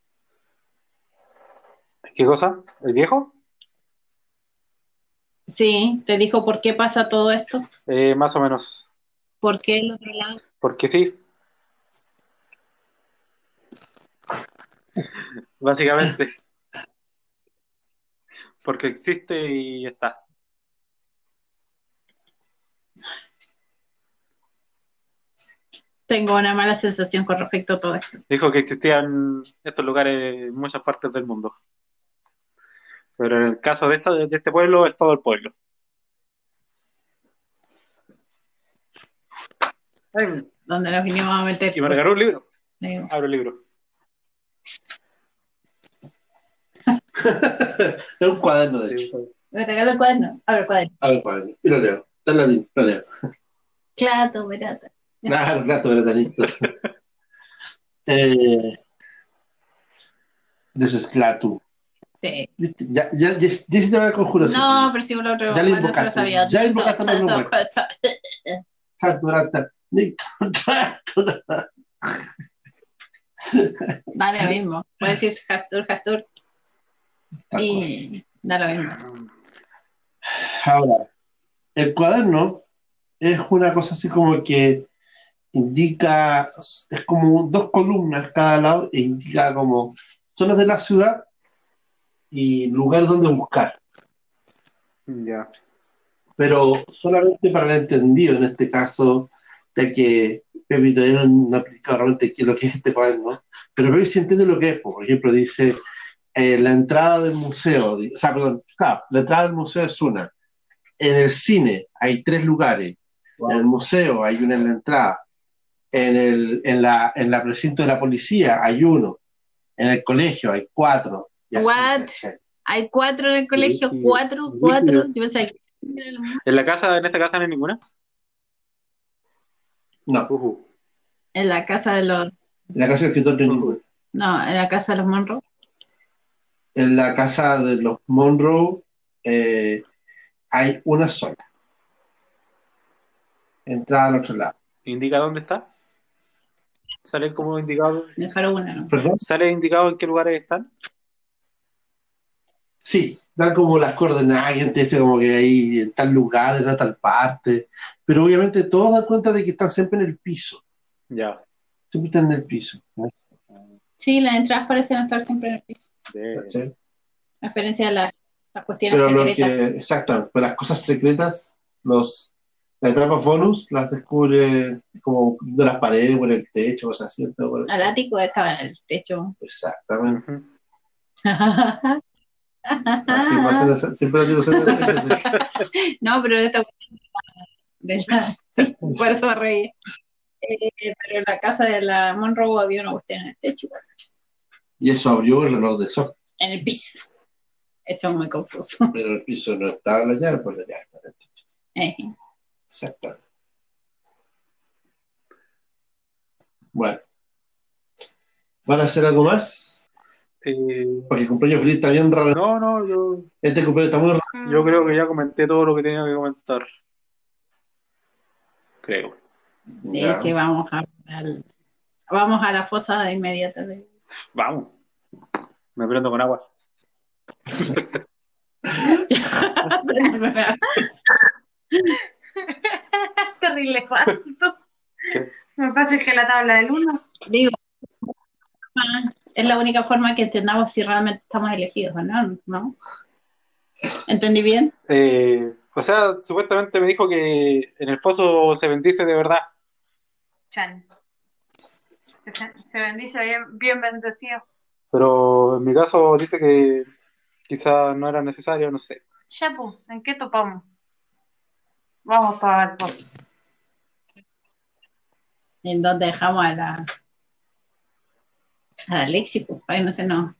[SPEAKER 4] ¿Qué cosa? ¿El viejo?
[SPEAKER 2] Sí, te dijo por qué pasa todo esto.
[SPEAKER 4] Eh, más o menos.
[SPEAKER 2] ¿Por qué el otro lado?
[SPEAKER 4] Porque sí. Básicamente. Porque existe y ya está.
[SPEAKER 2] Tengo una mala sensación con respecto a todo esto.
[SPEAKER 4] Dijo que existían estos lugares en muchas partes del mundo. Pero en el caso de, esta, de este pueblo, es todo el pueblo. Ay,
[SPEAKER 2] Donde nos vinimos a meter.
[SPEAKER 4] y me regaló un libro.
[SPEAKER 2] Le digo,
[SPEAKER 4] Abro el libro.
[SPEAKER 3] Es un cuaderno, de hecho.
[SPEAKER 2] ¿me regaló el cuaderno? Abre el cuaderno.
[SPEAKER 3] A ver, cuaderno. Y lo leo. Está en latín, lo leo.
[SPEAKER 2] Claro, verata.
[SPEAKER 3] Claro, claro, bratanito. eh, Desesclatu.
[SPEAKER 2] Sí.
[SPEAKER 3] ¿Viste? Ya, ya, ya, ya hiciste la conjuración.
[SPEAKER 2] No, pero si lo otro.
[SPEAKER 3] Ya le
[SPEAKER 2] bueno,
[SPEAKER 3] invocaste,
[SPEAKER 2] se lo sabía.
[SPEAKER 3] ya invocaste
[SPEAKER 2] No,
[SPEAKER 3] los
[SPEAKER 2] no,
[SPEAKER 3] nombres. Durante.
[SPEAKER 2] Da lo mismo. Puedes decir Hastur, Hastur. Y da lo mismo.
[SPEAKER 3] Ahora, el cuaderno es una cosa así como que indica, es como dos columnas cada lado e indica como zonas de la ciudad y lugares donde buscar,
[SPEAKER 4] Ya.
[SPEAKER 3] pero solamente para el entendido en este caso, ya que Pepe todavía no, no ha explicado realmente qué es lo que es este cuaderno, pero Pepe sí entiende lo que es. Por ejemplo, dice eh, la entrada del museo, o sea, perdón, claro, la entrada del museo es una. En el cine hay tres lugares. En el museo hay una en la entrada. En el en la, en la precinto de la policía hay uno. En el colegio hay cuatro. Y así,
[SPEAKER 2] What?
[SPEAKER 3] ¿cachai?
[SPEAKER 2] Hay cuatro en el colegio,
[SPEAKER 4] Sí,
[SPEAKER 2] cuatro,
[SPEAKER 4] sí,
[SPEAKER 2] cuatro.
[SPEAKER 4] sí.
[SPEAKER 2] Yo pensaba que era lo mismo.
[SPEAKER 4] En la casa, en esta casa no hay ninguna.
[SPEAKER 3] No,
[SPEAKER 4] Ujú.
[SPEAKER 2] En la casa de los,
[SPEAKER 3] en la casa del escritor no hay
[SPEAKER 4] Ujú.
[SPEAKER 3] ninguna.
[SPEAKER 2] no, en la casa de los Monroe.
[SPEAKER 3] En la casa de los Monroe eh, hay una sola. Entrada al otro lado.
[SPEAKER 4] ¿Indica dónde está? ¿Sale como indicado?
[SPEAKER 2] En el Faro uno, ¿no?
[SPEAKER 3] ¿Perdón?
[SPEAKER 4] ¿Sale indicado en qué lugares están?
[SPEAKER 3] Sí, dan como las coordenadas, y gente dice como que hay en tal lugar, en tal parte, pero obviamente todos dan cuenta de que están siempre en el piso,
[SPEAKER 4] Ya.
[SPEAKER 3] siempre están en el piso, ¿no?
[SPEAKER 2] Sí, las entradas parecen estar siempre en el piso.
[SPEAKER 4] De-
[SPEAKER 3] ¿Cachai?
[SPEAKER 2] Referencia a la- las cuestiones
[SPEAKER 3] Pero lo que,
[SPEAKER 2] secretas.
[SPEAKER 3] exacto, pero las cosas secretas, los, las etapas bonus las descubre como de las paredes o en el techo, cosas así. todo por eso.
[SPEAKER 2] Al ático estaba en el techo.
[SPEAKER 3] Exactamente.
[SPEAKER 4] Ujú.
[SPEAKER 3] Así pasa, en esa- siempre lo digo en el techo, sí.
[SPEAKER 2] No, pero esta de la, sí, por eso me reí. Eh, pero en la casa de la Monroe había una cuestión en el techo,
[SPEAKER 3] Y eso abrió el reloj de sol,
[SPEAKER 2] en el piso. Esto es muy confuso.
[SPEAKER 3] pero el piso no estaba en la llave, pues la llave está en el techo.
[SPEAKER 2] Eh,
[SPEAKER 3] Exactamente. Bueno, ¿van a hacer algo más?
[SPEAKER 4] Eh,
[SPEAKER 3] Porque el cumpleaños feliz está bien raro.
[SPEAKER 4] no, no, yo,
[SPEAKER 3] Este cumpleaños está muy raro.
[SPEAKER 4] yo creo que ya comenté todo lo que tenía que comentar. Creo.
[SPEAKER 3] Ya.
[SPEAKER 2] sí, vamos a, al- vamos a la fosa de inmediato.
[SPEAKER 4] Vamos. Me prendo con agua.
[SPEAKER 5] Terrible cuánto.
[SPEAKER 4] ¿Qué?
[SPEAKER 5] Me pasa que la tabla del uno.
[SPEAKER 2] Digo, es la única forma que entendamos si realmente estamos elegidos o no, ¿no? ¿Entendí bien?
[SPEAKER 4] Eh, o sea, supuestamente me dijo que en el foso se bendice de verdad.
[SPEAKER 5] Chan. Se, se bendice bien, bien bendecido.
[SPEAKER 4] Pero en mi caso dice que quizá no era necesario, no sé.
[SPEAKER 5] Ya, pues, ¿en qué topamos? Vamos para el pozo.
[SPEAKER 2] En donde dejamos a la a la Lexi, pues, para que no se nos...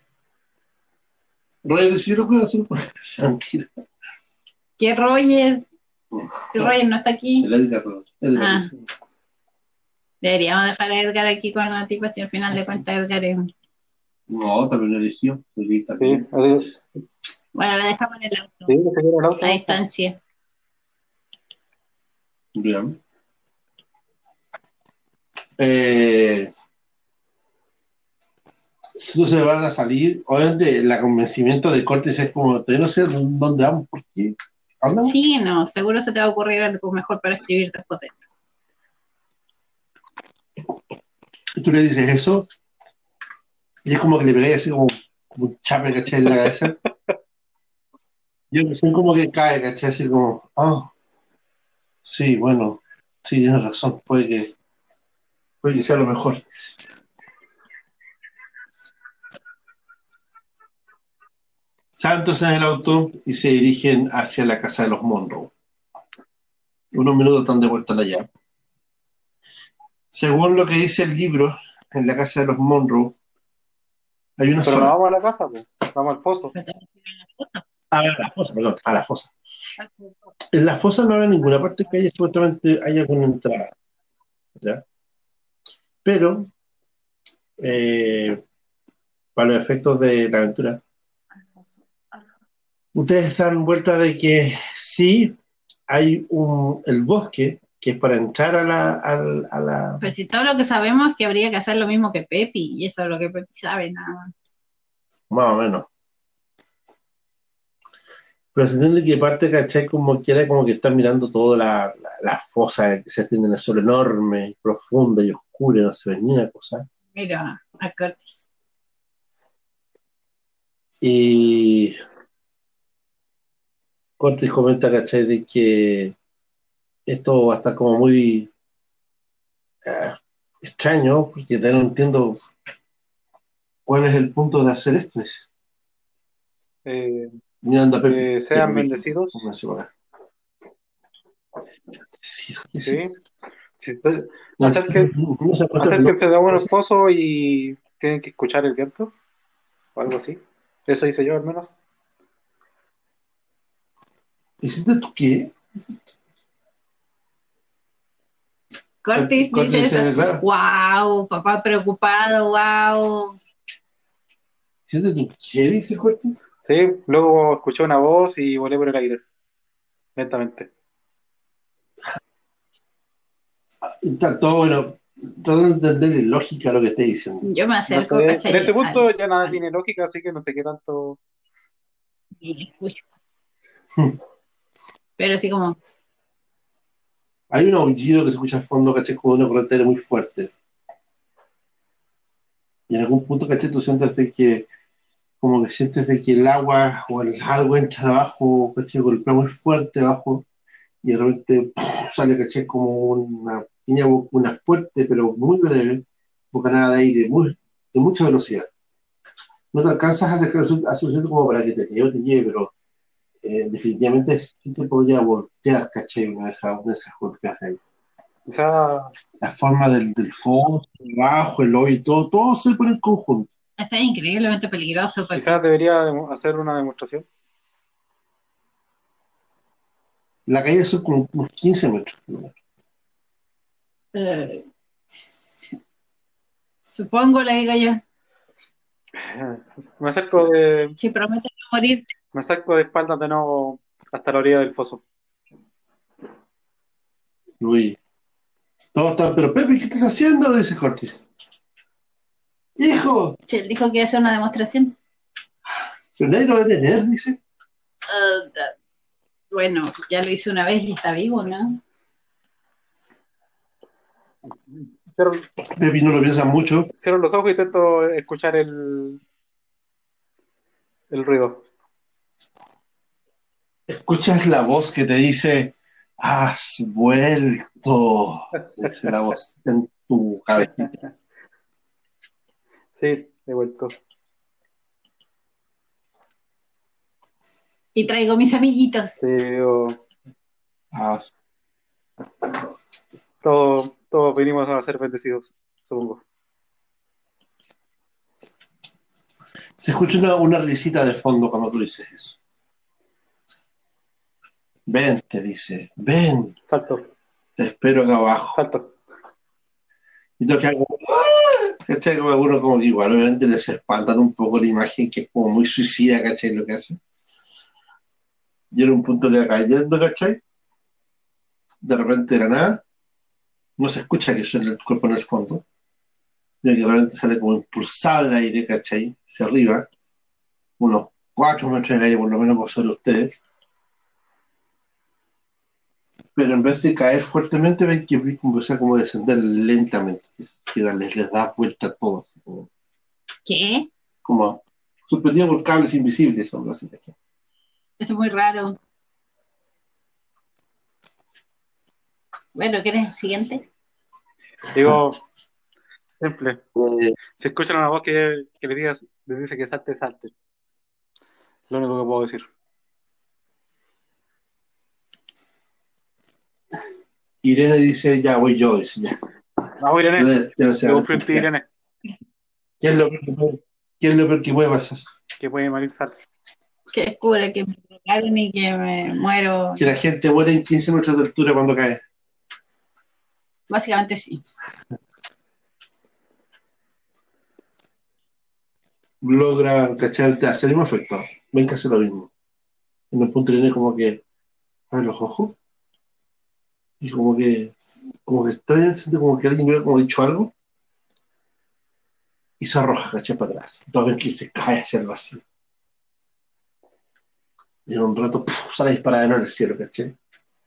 [SPEAKER 3] Roger, si yo lo puedo hacer, pues, tranquilo.
[SPEAKER 2] ¿Qué Roger? Si Roger no está aquí.
[SPEAKER 3] El Edgar, perdón. Edgar,
[SPEAKER 2] Ah.
[SPEAKER 3] sí.
[SPEAKER 2] Deberíamos dejar a Edgar aquí con la tipa si al final de cuentas Edgar es...
[SPEAKER 3] No, también lo eligió. Feliz
[SPEAKER 4] Sí,
[SPEAKER 3] también.
[SPEAKER 4] así-
[SPEAKER 2] Bueno, la dejamos en el auto,
[SPEAKER 4] sí, que se quiere el auto.
[SPEAKER 2] a distancia.
[SPEAKER 3] Bien. Eh, entonces van a salir, obviamente el convencimiento de Cortés es como, todavía no sé dónde vamos, por qué. ¿A dónde vamos?
[SPEAKER 2] Sí, no, seguro se te va a ocurrir algo mejor para escribir después de esto.
[SPEAKER 3] Y tú le dices eso, y es como que le pegáis así como, como un chape, ¿cachai? En la cabeza. Y el recién como que cae, ¿cachai? Así como, ah, sí, bueno, sí, tienes razón, puede que, puede que sea lo mejor. Salen entonces en el auto y se dirigen hacia la casa de los Monroe. Unos minutos están de vuelta allá. Según lo que dice el libro, en la casa de los Monroe hay una
[SPEAKER 4] Pero no
[SPEAKER 3] sola.
[SPEAKER 4] vamos a la casa, pues. Vamos al foso.
[SPEAKER 3] A la fosa, perdón, a la fosa. En la fosa no habrá ninguna parte que haya supuestamente haya alguna entrada. ¿Ya? Pero, eh, para los efectos de la aventura, ustedes están en vuelta de que sí hay un, el bosque que es para entrar a la, a, a la...
[SPEAKER 2] Pero si todo lo que sabemos es que habría que hacer lo mismo que Pepi, y eso es lo que Pepi sabe, nada más.
[SPEAKER 3] Más o menos. Pero se entiende que parte, ¿cachai? Como quiera, como que están mirando toda la, la, la fosa que se extiende en el sol enorme, profunda y oscura, no se ve ni una cosa.
[SPEAKER 2] Mira, a Curtis.
[SPEAKER 3] Y Cortés comenta, ¿cachai? De que esto va a estar como muy eh, extraño, porque ya no entiendo cuál es el punto de hacer esto.
[SPEAKER 4] Eh,
[SPEAKER 3] Mirando a Pepe.
[SPEAKER 4] que sean bendecidos.
[SPEAKER 3] Sí,
[SPEAKER 4] Sí. Sí, Acerque, acérquense de agua en el foso y tienen que escuchar el viento o algo así. Eso hice yo al menos.
[SPEAKER 3] ¿Hiciste tú qué?
[SPEAKER 2] Curtis
[SPEAKER 3] Curtis
[SPEAKER 2] dice
[SPEAKER 3] dice,
[SPEAKER 2] eso.
[SPEAKER 3] claro.
[SPEAKER 2] Wow, papá preocupado, wow.
[SPEAKER 3] ¿Hiciste tú qué? Dice Curtis.
[SPEAKER 4] Sí, luego escuché una voz y volé por el aire. Lentamente.
[SPEAKER 3] Está todo bueno. Tratando de entender lógica lo que esté diciendo.
[SPEAKER 2] Yo me
[SPEAKER 4] No
[SPEAKER 2] acerco,
[SPEAKER 4] sé,
[SPEAKER 2] ¿cachai?
[SPEAKER 4] en este punto
[SPEAKER 2] Al-
[SPEAKER 4] ya nada
[SPEAKER 2] al-
[SPEAKER 4] tiene lógica, así que no sé qué tanto.
[SPEAKER 2] y le escucho. Pero así como,
[SPEAKER 3] Hay un aullido que se escucha al fondo, ¿cachai? Como una corriente muy fuerte. Y en algún punto, ¿cachai? Tú sientes de que, como que sientes de que el agua o el algo entra de abajo, ¿cachai? Golpea muy fuerte abajo y de repente ¡puf! Sale, ¿cachai? Como una pequeña, bo- una fuerte, pero muy breve, bocanada de aire, muy, de mucha velocidad. No te alcanzas a acercar a su centro como para que te lleve, te lleve, pero eh, definitivamente sí te podría voltear, ¿cachai? Una de esas, una de esas golpeas de ahí.
[SPEAKER 4] Quizá,
[SPEAKER 3] La forma del, del fondo, el bajo, el hoyo, todo, todo se pone en conjunto.
[SPEAKER 2] está increíblemente peligroso porque
[SPEAKER 4] quizás debería demo- hacer una demostración.
[SPEAKER 3] La calle son como unos quince metros.
[SPEAKER 2] eh, supongo, le digo yo,
[SPEAKER 4] Me acerco de,
[SPEAKER 2] si prometes no morirte,
[SPEAKER 4] me acerco de espaldas de nuevo hasta la orilla del foso.
[SPEAKER 3] Luis. Todos están, pero Pepe, ¿qué estás haciendo? Dice Cortés. Hijo,
[SPEAKER 2] si él dijo que iba a hacer una demostración.
[SPEAKER 3] pero nadie lo va a detener, dice.
[SPEAKER 2] Uh, da- bueno, ya lo hice una vez y está vivo, ¿no?
[SPEAKER 4] Cierro,
[SPEAKER 3] Pepe no lo piensa mucho.
[SPEAKER 4] cierro los ojos y intento escuchar el, el ruido.
[SPEAKER 3] Escuchas la voz que te dice, has vuelto. Dice la voz en tu cabecita.
[SPEAKER 4] Sí, he vuelto.
[SPEAKER 2] Y traigo mis amiguitos.
[SPEAKER 4] Sí, digo,
[SPEAKER 3] Has-
[SPEAKER 4] todos, todos venimos a ser bendecidos, supongo.
[SPEAKER 3] Se escucha una, una risita de fondo cuando tú dices eso. Ven, te dice, ven,
[SPEAKER 4] Salto,
[SPEAKER 3] te espero acá abajo.
[SPEAKER 4] salto.
[SPEAKER 3] Y tú que algo, ¿cachai? Como algunos como que igual obviamente les espantan un poco la imagen que es como muy suicida, ¿cachai? Lo que hace. Y era un punto que va cayendo, ¿cachai? De repente de la nada, no se escucha que suena el cuerpo en el fondo, sino que realmente sale como impulsado el aire, ¿cachai? Hacia arriba, unos cuatro metros en el aire por lo menos por sobre ustedes. Pero en vez de caer fuertemente, ven que empieza como a descender lentamente, que les, les da vuelta a todo, así como,
[SPEAKER 2] ¿Qué?
[SPEAKER 3] como suspendido por cables invisibles o algo así, ¿cachai?
[SPEAKER 2] Esto es muy raro. Bueno, ¿quieres el siguiente?
[SPEAKER 4] Digo, simple.
[SPEAKER 3] Eh,
[SPEAKER 4] Si escuchan una voz que, que le digas, les dice que salte, salte. Lo único que puedo decir.
[SPEAKER 3] Irene dice, ya voy yo, dice, ya.
[SPEAKER 4] Vamos, Irene.
[SPEAKER 3] Ya, ya se
[SPEAKER 4] Yo
[SPEAKER 3] va.
[SPEAKER 4] confío en ti, Irene.
[SPEAKER 3] ¿Qué es lo peor que puede, qué es lo peor que puede pasar?
[SPEAKER 4] Que puede morir, sal.
[SPEAKER 2] Que descubre que me drogaron y que me muero.
[SPEAKER 3] Que la gente muere en quince metros de altura cuando cae.
[SPEAKER 2] Básicamente sí.
[SPEAKER 3] Logra, ¿cachai? Hacer el mismo efecto. Ven que hace lo mismo. En un punto Irene como que abre los ojos y como que como que extraña, siente como que alguien hubiera como dicho algo y se arroja, ¿cachai? Para atrás. Entonces ven que se cae hacia el vacío. Y en un rato ¡puf! Sale disparada de nuevo al cielo, ¿caché?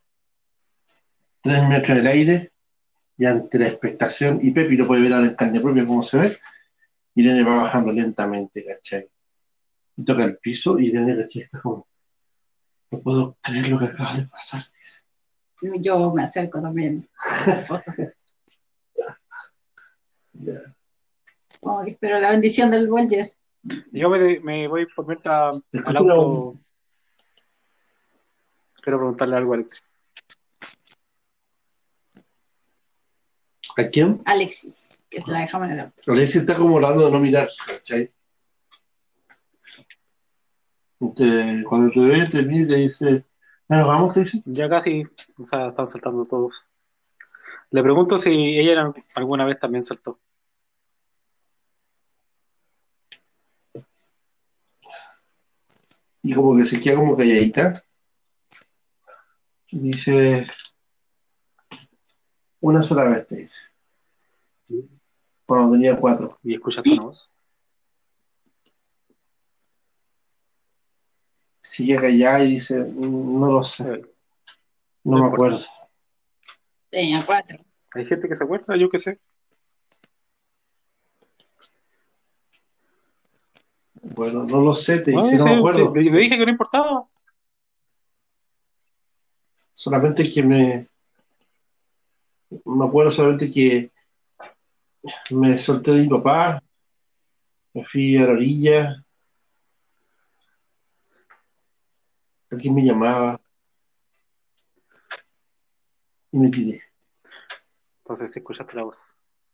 [SPEAKER 3] Tres metros en el aire, y ante la expectación, y Pepi lo puede ver ahora en carne propia cómo se ve, Irene va bajando lentamente, ¿cachai? Y toca el piso, y Irene, ¿cachai? Está como, no puedo creer lo que acaba de pasar, dice.
[SPEAKER 2] Yo me acerco también.
[SPEAKER 3] Ya.
[SPEAKER 2] Ay, pero la bendición del Bolger.
[SPEAKER 4] Yo me, me voy por mientras al
[SPEAKER 3] Escucha una-
[SPEAKER 4] auto. Quiero preguntarle algo a Alex.
[SPEAKER 3] ¿A quién?
[SPEAKER 2] Alexis, que la dejamos en el auto.
[SPEAKER 3] Alexis está como orando de no mirar, ¿cachai? Te- cuando te ve, te mira y te dice, bueno, vamos, te dice.
[SPEAKER 4] Ya casi, o sea, están saltando todos. Le pregunto si ella alguna vez también saltó.
[SPEAKER 3] Y como que se queda como calladita. Y dice, una sola vez, te dice. Cuando tenía cuatro.
[SPEAKER 4] ¿Y escuchaste una voz?
[SPEAKER 3] Sigue callada y dice, "Mm, no lo sé,
[SPEAKER 4] Eh,
[SPEAKER 3] no
[SPEAKER 4] No
[SPEAKER 3] me
[SPEAKER 4] importa.
[SPEAKER 3] acuerdo".
[SPEAKER 2] Tenía cuatro.
[SPEAKER 4] Hay gente que se acuerda, yo qué sé.
[SPEAKER 3] Bueno, no lo sé, te
[SPEAKER 4] No,
[SPEAKER 3] dice, no me
[SPEAKER 4] sí,
[SPEAKER 3] acuerdo.
[SPEAKER 4] te- le dije que no importaba.
[SPEAKER 3] Solamente que me, me acuerdo solamente que me solté de mi papá, me fui a la orilla, alguien me llamaba y me tiré.
[SPEAKER 4] Entonces sí escuchaste la voz.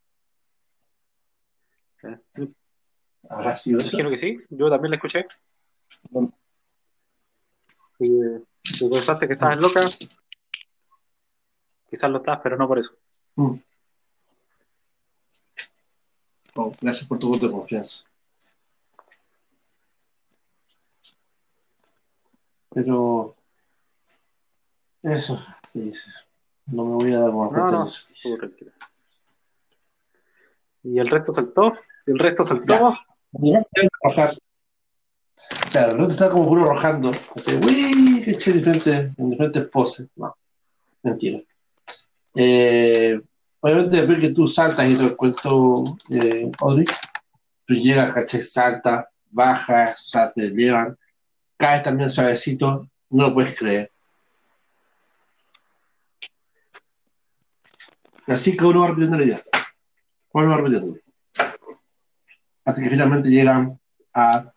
[SPEAKER 4] Eh,
[SPEAKER 3] ¿Habrá sido eso?
[SPEAKER 4] Imagino que sí, yo también la escuché.
[SPEAKER 3] Bueno,
[SPEAKER 4] Y eh, tú pensaste que estabas loca. Quizás lo estás, pero no por eso.
[SPEAKER 3] mm. Oh, gracias por tu voto de confianza. Pero eso, te dice, no me voy a dar más
[SPEAKER 4] No,
[SPEAKER 3] cuenta
[SPEAKER 4] no,
[SPEAKER 3] de eso.
[SPEAKER 4] estuvo tranquila. ¿Y el resto saltó? ¿Y el resto saltó?
[SPEAKER 3] Ya. Mira, te voy a arrojar. Claro, el otro está como puro arrojando. ¿Cachai? Uy, que eché diferentes, en diferentes poses. No, mentira. Eh, obviamente, después que tú saltas y te cuento, eh, Audrey, tú llegas, ¿cachai? Saltas, bajas, o sea, te llevan, caes también suavecito, no lo puedes creer. Así que uno va repitiendo la idea, uno va repitiendo. Hasta que finalmente llegan a,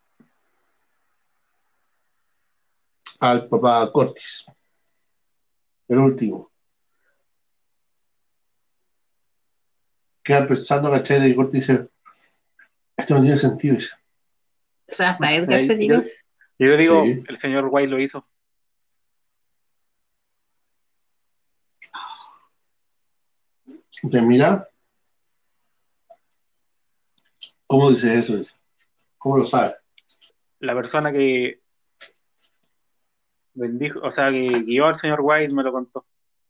[SPEAKER 3] al papá Cortis, el último. Queda pensando, ¿cachai? De que Cortis dice, esto no tiene sentido. Dice.
[SPEAKER 2] O sea, hasta Edgar se
[SPEAKER 4] Yo,
[SPEAKER 2] tiró.
[SPEAKER 4] yo le digo,
[SPEAKER 3] Sí.
[SPEAKER 4] el señor White lo hizo.
[SPEAKER 3] Te mira, ¿cómo dices eso? Dice. ¿Cómo lo sabes?
[SPEAKER 4] La persona que bendijo, o sea, que guió al señor White me lo contó.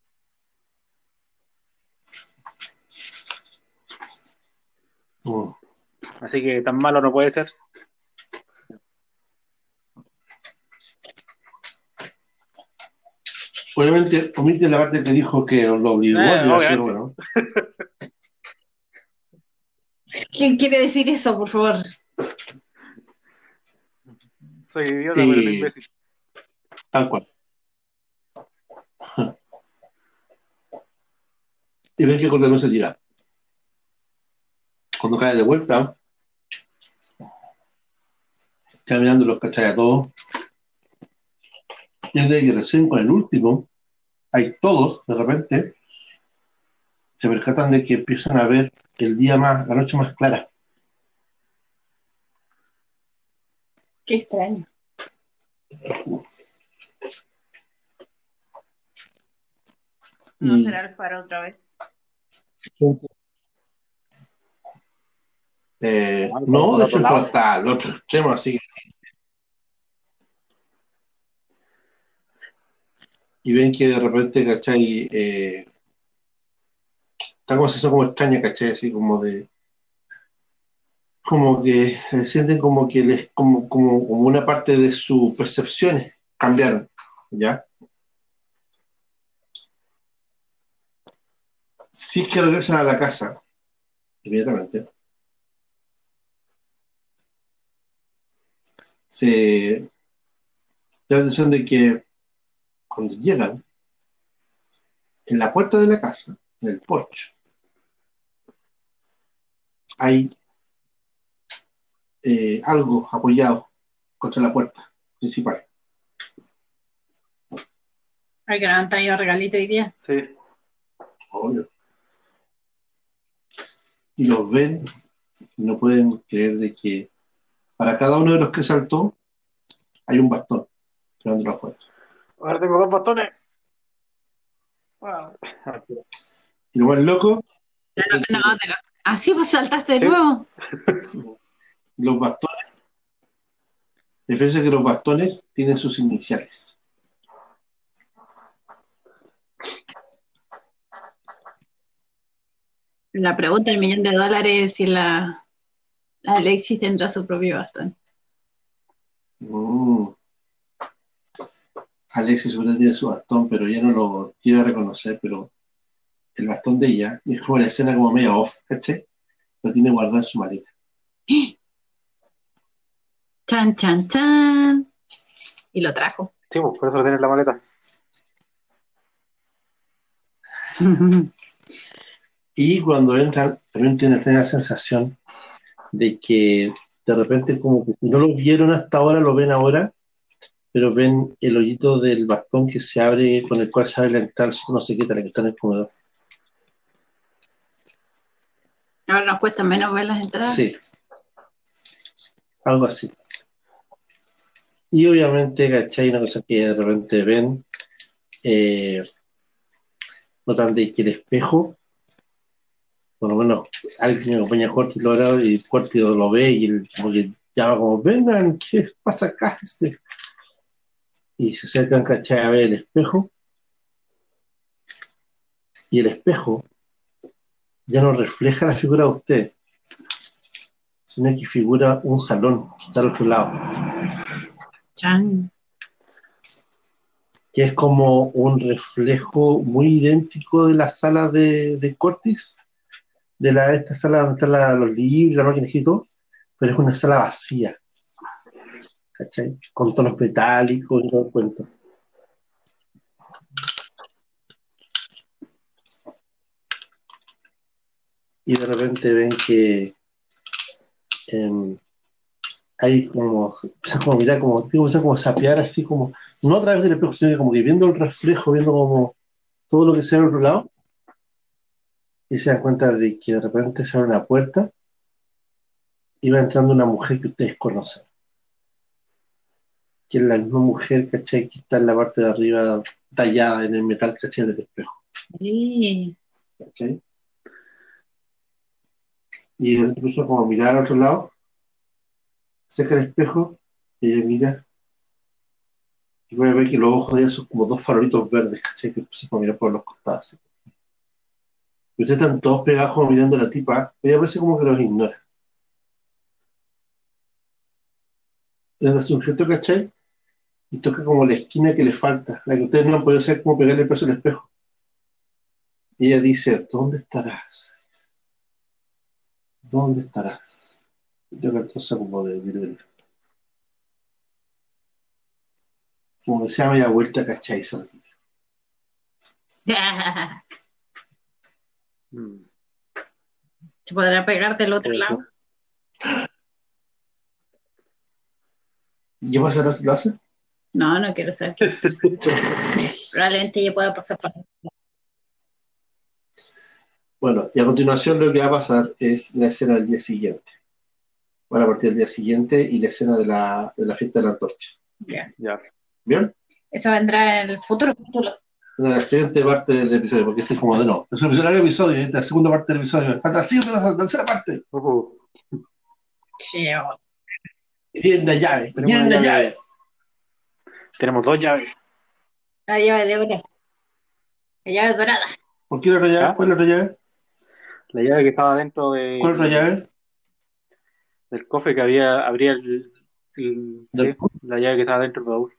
[SPEAKER 3] Mm.
[SPEAKER 4] Así que tan malo no puede ser.
[SPEAKER 3] Obviamente, omite la parte que dijo que lo obligó
[SPEAKER 4] Eh,
[SPEAKER 3] a tirarse,
[SPEAKER 4] obviamente.
[SPEAKER 3] bueno.
[SPEAKER 2] ¿Quién quiere decir eso, por favor?
[SPEAKER 4] Soy idiota,
[SPEAKER 3] Sí.
[SPEAKER 4] pero no imbécil.
[SPEAKER 3] Tal cual. Y ves que cuando no se tira. Cuando cae de vuelta, está mirando los cachai a todos. Y de que recién con el último, hay todos, de repente, se percatan de que empiezan a ver el día más, la noche más clara.
[SPEAKER 2] Qué extraño.
[SPEAKER 5] No
[SPEAKER 3] Y
[SPEAKER 5] será el faro otra vez.
[SPEAKER 3] eh,
[SPEAKER 4] Al-
[SPEAKER 3] no,
[SPEAKER 4] al
[SPEAKER 3] de
[SPEAKER 4] otro
[SPEAKER 3] hecho, el
[SPEAKER 4] lado.
[SPEAKER 3] faro está al otro extremo, así que. Y ven que de repente, ¿cachai? Eh, está como una sensación como extraña, ¿cachai? Así como de. como que se sienten como que les, como, como, como una parte de sus percepciones cambiaron, ¿ya? Si es que regresan a la casa, inmediatamente, se da la impresión de que cuando llegan, en la puerta de la casa, en el porche, hay eh, algo apoyado contra la puerta principal.
[SPEAKER 2] Ay, que nos han traído regalito hoy día.
[SPEAKER 4] Sí.
[SPEAKER 3] Obvio. Y los ven, y no pueden creer de que para cada uno de los que saltó hay un bastón esperándolo afuera.
[SPEAKER 4] Ahora tengo dos bastones. Ah.
[SPEAKER 3] Y lo más loco,
[SPEAKER 2] No, no, no, te lo- Así pues saltaste de
[SPEAKER 4] Sí.
[SPEAKER 2] nuevo.
[SPEAKER 3] los bastones, la diferencia es que los bastones tienen sus iniciales.
[SPEAKER 2] La pregunta del millón de dólares es si la, la Alexis tendrá su propio bastón.
[SPEAKER 3] Mm. Alexis seguro tiene su bastón, pero ella no lo quiere reconocer, pero el bastón de ella es como la escena como media off, ¿cachai? Lo tiene guardado en su maleta.
[SPEAKER 2] Chan, chan, chan. Y lo trajo.
[SPEAKER 4] Sí, pues, por eso lo tiene en la maleta.
[SPEAKER 3] Y cuando entran, también tienen la sensación de que de repente como que si no lo vieron hasta ahora, lo ven ahora, pero ven el hoyito del bastón que se abre, con el cual se abre la entrada, no sé qué tal, que está en el comedor.
[SPEAKER 2] Ahora nos cuesta menos ver las entradas.
[SPEAKER 3] Sí, algo así. Y obviamente, ¿cachai? Una cosa que de repente ven, eh, notan de que el espejo, por lo menos alguien que acompaña a Corti lo ve, y Corti lo ve y él como que llama como, vengan, ¿qué pasa acá? Este? Y se acercan, ¿cachai? A ver el espejo, y el espejo ya no refleja la figura de usted, sino que figura un salón que está al otro lado,
[SPEAKER 2] Chan.
[SPEAKER 3] que es como un reflejo muy idéntico de la sala de, de Cortis, de la, esta sala donde están la, los libros, la máquina y todo, pero es una sala vacía, ¿cachai? Con tonos metálicos y todo el cuento. Y de repente ven que eh, hay como, empiezan como a mirar, como, empiezan como a sapear así como, no a través del espejo, sino que como que viendo el reflejo, viendo como todo lo que se ve al otro lado, y se dan cuenta de que de repente se abre una puerta y va entrando una mujer que ustedes conocen, que es la misma mujer, ¿cachai? Que está en la parte de arriba tallada en el metal, ¿cachai? Del espejo,
[SPEAKER 2] Sí.
[SPEAKER 3] ¿cachai? Y de repente empieza como a mirar al otro lado, saca el espejo y ella mira y voy a ver que los ojos de ella son como dos farolitos verdes, ¿cachai? Que empiezan a mirar por los costados. ¿Sí? Y ustedes están todos pegados como mirando a la tipa, ella parece como que los ignora. El sujeto, ¿cachai? Y toca como la esquina que le falta, la que ustedes no han podido hacer como pegarle el peso al espejo. Y ella dice, ¿dónde estarás? ¿Dónde estarás? Yo que cosa como de viril. Como que se da media vuelta, ¿cachai?
[SPEAKER 4] Mm.
[SPEAKER 2] ¿Se podrá pegar del otro lado?
[SPEAKER 3] ¿Y qué pasará si lo hace?
[SPEAKER 2] No, no quiero saber qué pasa. Probablemente ya pueda pasar por...
[SPEAKER 3] Bueno, y a continuación lo que va a pasar es la escena del día siguiente. Van a partir del día siguiente y la escena de la, de la fiesta de la antorcha.
[SPEAKER 2] Ya.
[SPEAKER 4] Ya.
[SPEAKER 3] ¿Bien?
[SPEAKER 2] Eso vendrá en el futuro capítulo.
[SPEAKER 3] En la siguiente parte del episodio, porque este es como de no. Es un episodio, episodio, esta es la segunda parte del episodio. Falta la siguiente, la tercera parte.
[SPEAKER 4] Uh-huh.
[SPEAKER 2] Sí, oh.
[SPEAKER 3] Y tienen la llave, y
[SPEAKER 4] Tenemos
[SPEAKER 3] tienen
[SPEAKER 4] una
[SPEAKER 3] la
[SPEAKER 4] llave.
[SPEAKER 3] llave.
[SPEAKER 4] Tenemos dos llaves.
[SPEAKER 2] La llave de oro. La llave dorada.
[SPEAKER 3] ¿Por qué la otra llave?
[SPEAKER 4] ¿Ah?
[SPEAKER 3] ¿Cuál es la otra llave?
[SPEAKER 4] La llave que estaba dentro de.
[SPEAKER 3] ¿Cuál es la otra llave?
[SPEAKER 4] del cofre que había, abría el, el-
[SPEAKER 3] Del-
[SPEAKER 4] sí, la llave que estaba dentro del baúl.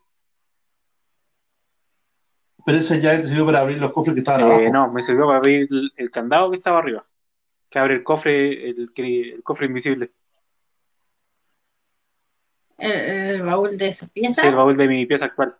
[SPEAKER 3] Pero esa llave te sirvió para abrir los cofres que estaban
[SPEAKER 4] Eh,
[SPEAKER 3] abajo.
[SPEAKER 4] no, me sirvió para abrir el, el candado que estaba arriba, que abre el cofre, el, que- el cofre invisible.
[SPEAKER 2] El, el baúl de su
[SPEAKER 4] Sí, el
[SPEAKER 2] pieza.
[SPEAKER 4] baúl de mi pieza actual.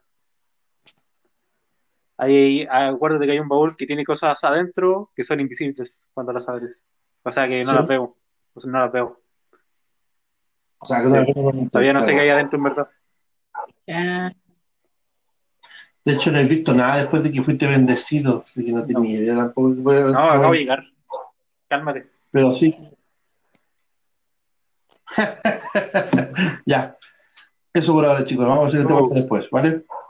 [SPEAKER 4] Ahí, acuérdate que hay un baúl que tiene cosas adentro que son invisibles cuando las abres. O sea que no
[SPEAKER 3] Sí.
[SPEAKER 4] las veo. O sea, no las veo.
[SPEAKER 3] O sea, que
[SPEAKER 4] Sí.
[SPEAKER 3] todavía no lo
[SPEAKER 4] Todavía no sé
[SPEAKER 3] claro.
[SPEAKER 4] qué hay adentro en verdad.
[SPEAKER 2] Ya.
[SPEAKER 3] De hecho, no he visto nada después de que fuiste bendecido, así que no tenía idea tampoco. que fuera-
[SPEAKER 4] No, acabo de llegar. Cálmate.
[SPEAKER 3] Pero sí. Ya. Eso por ahora, chicos. Vamos a hacer esta
[SPEAKER 4] Oh.
[SPEAKER 3] parte después, ¿vale?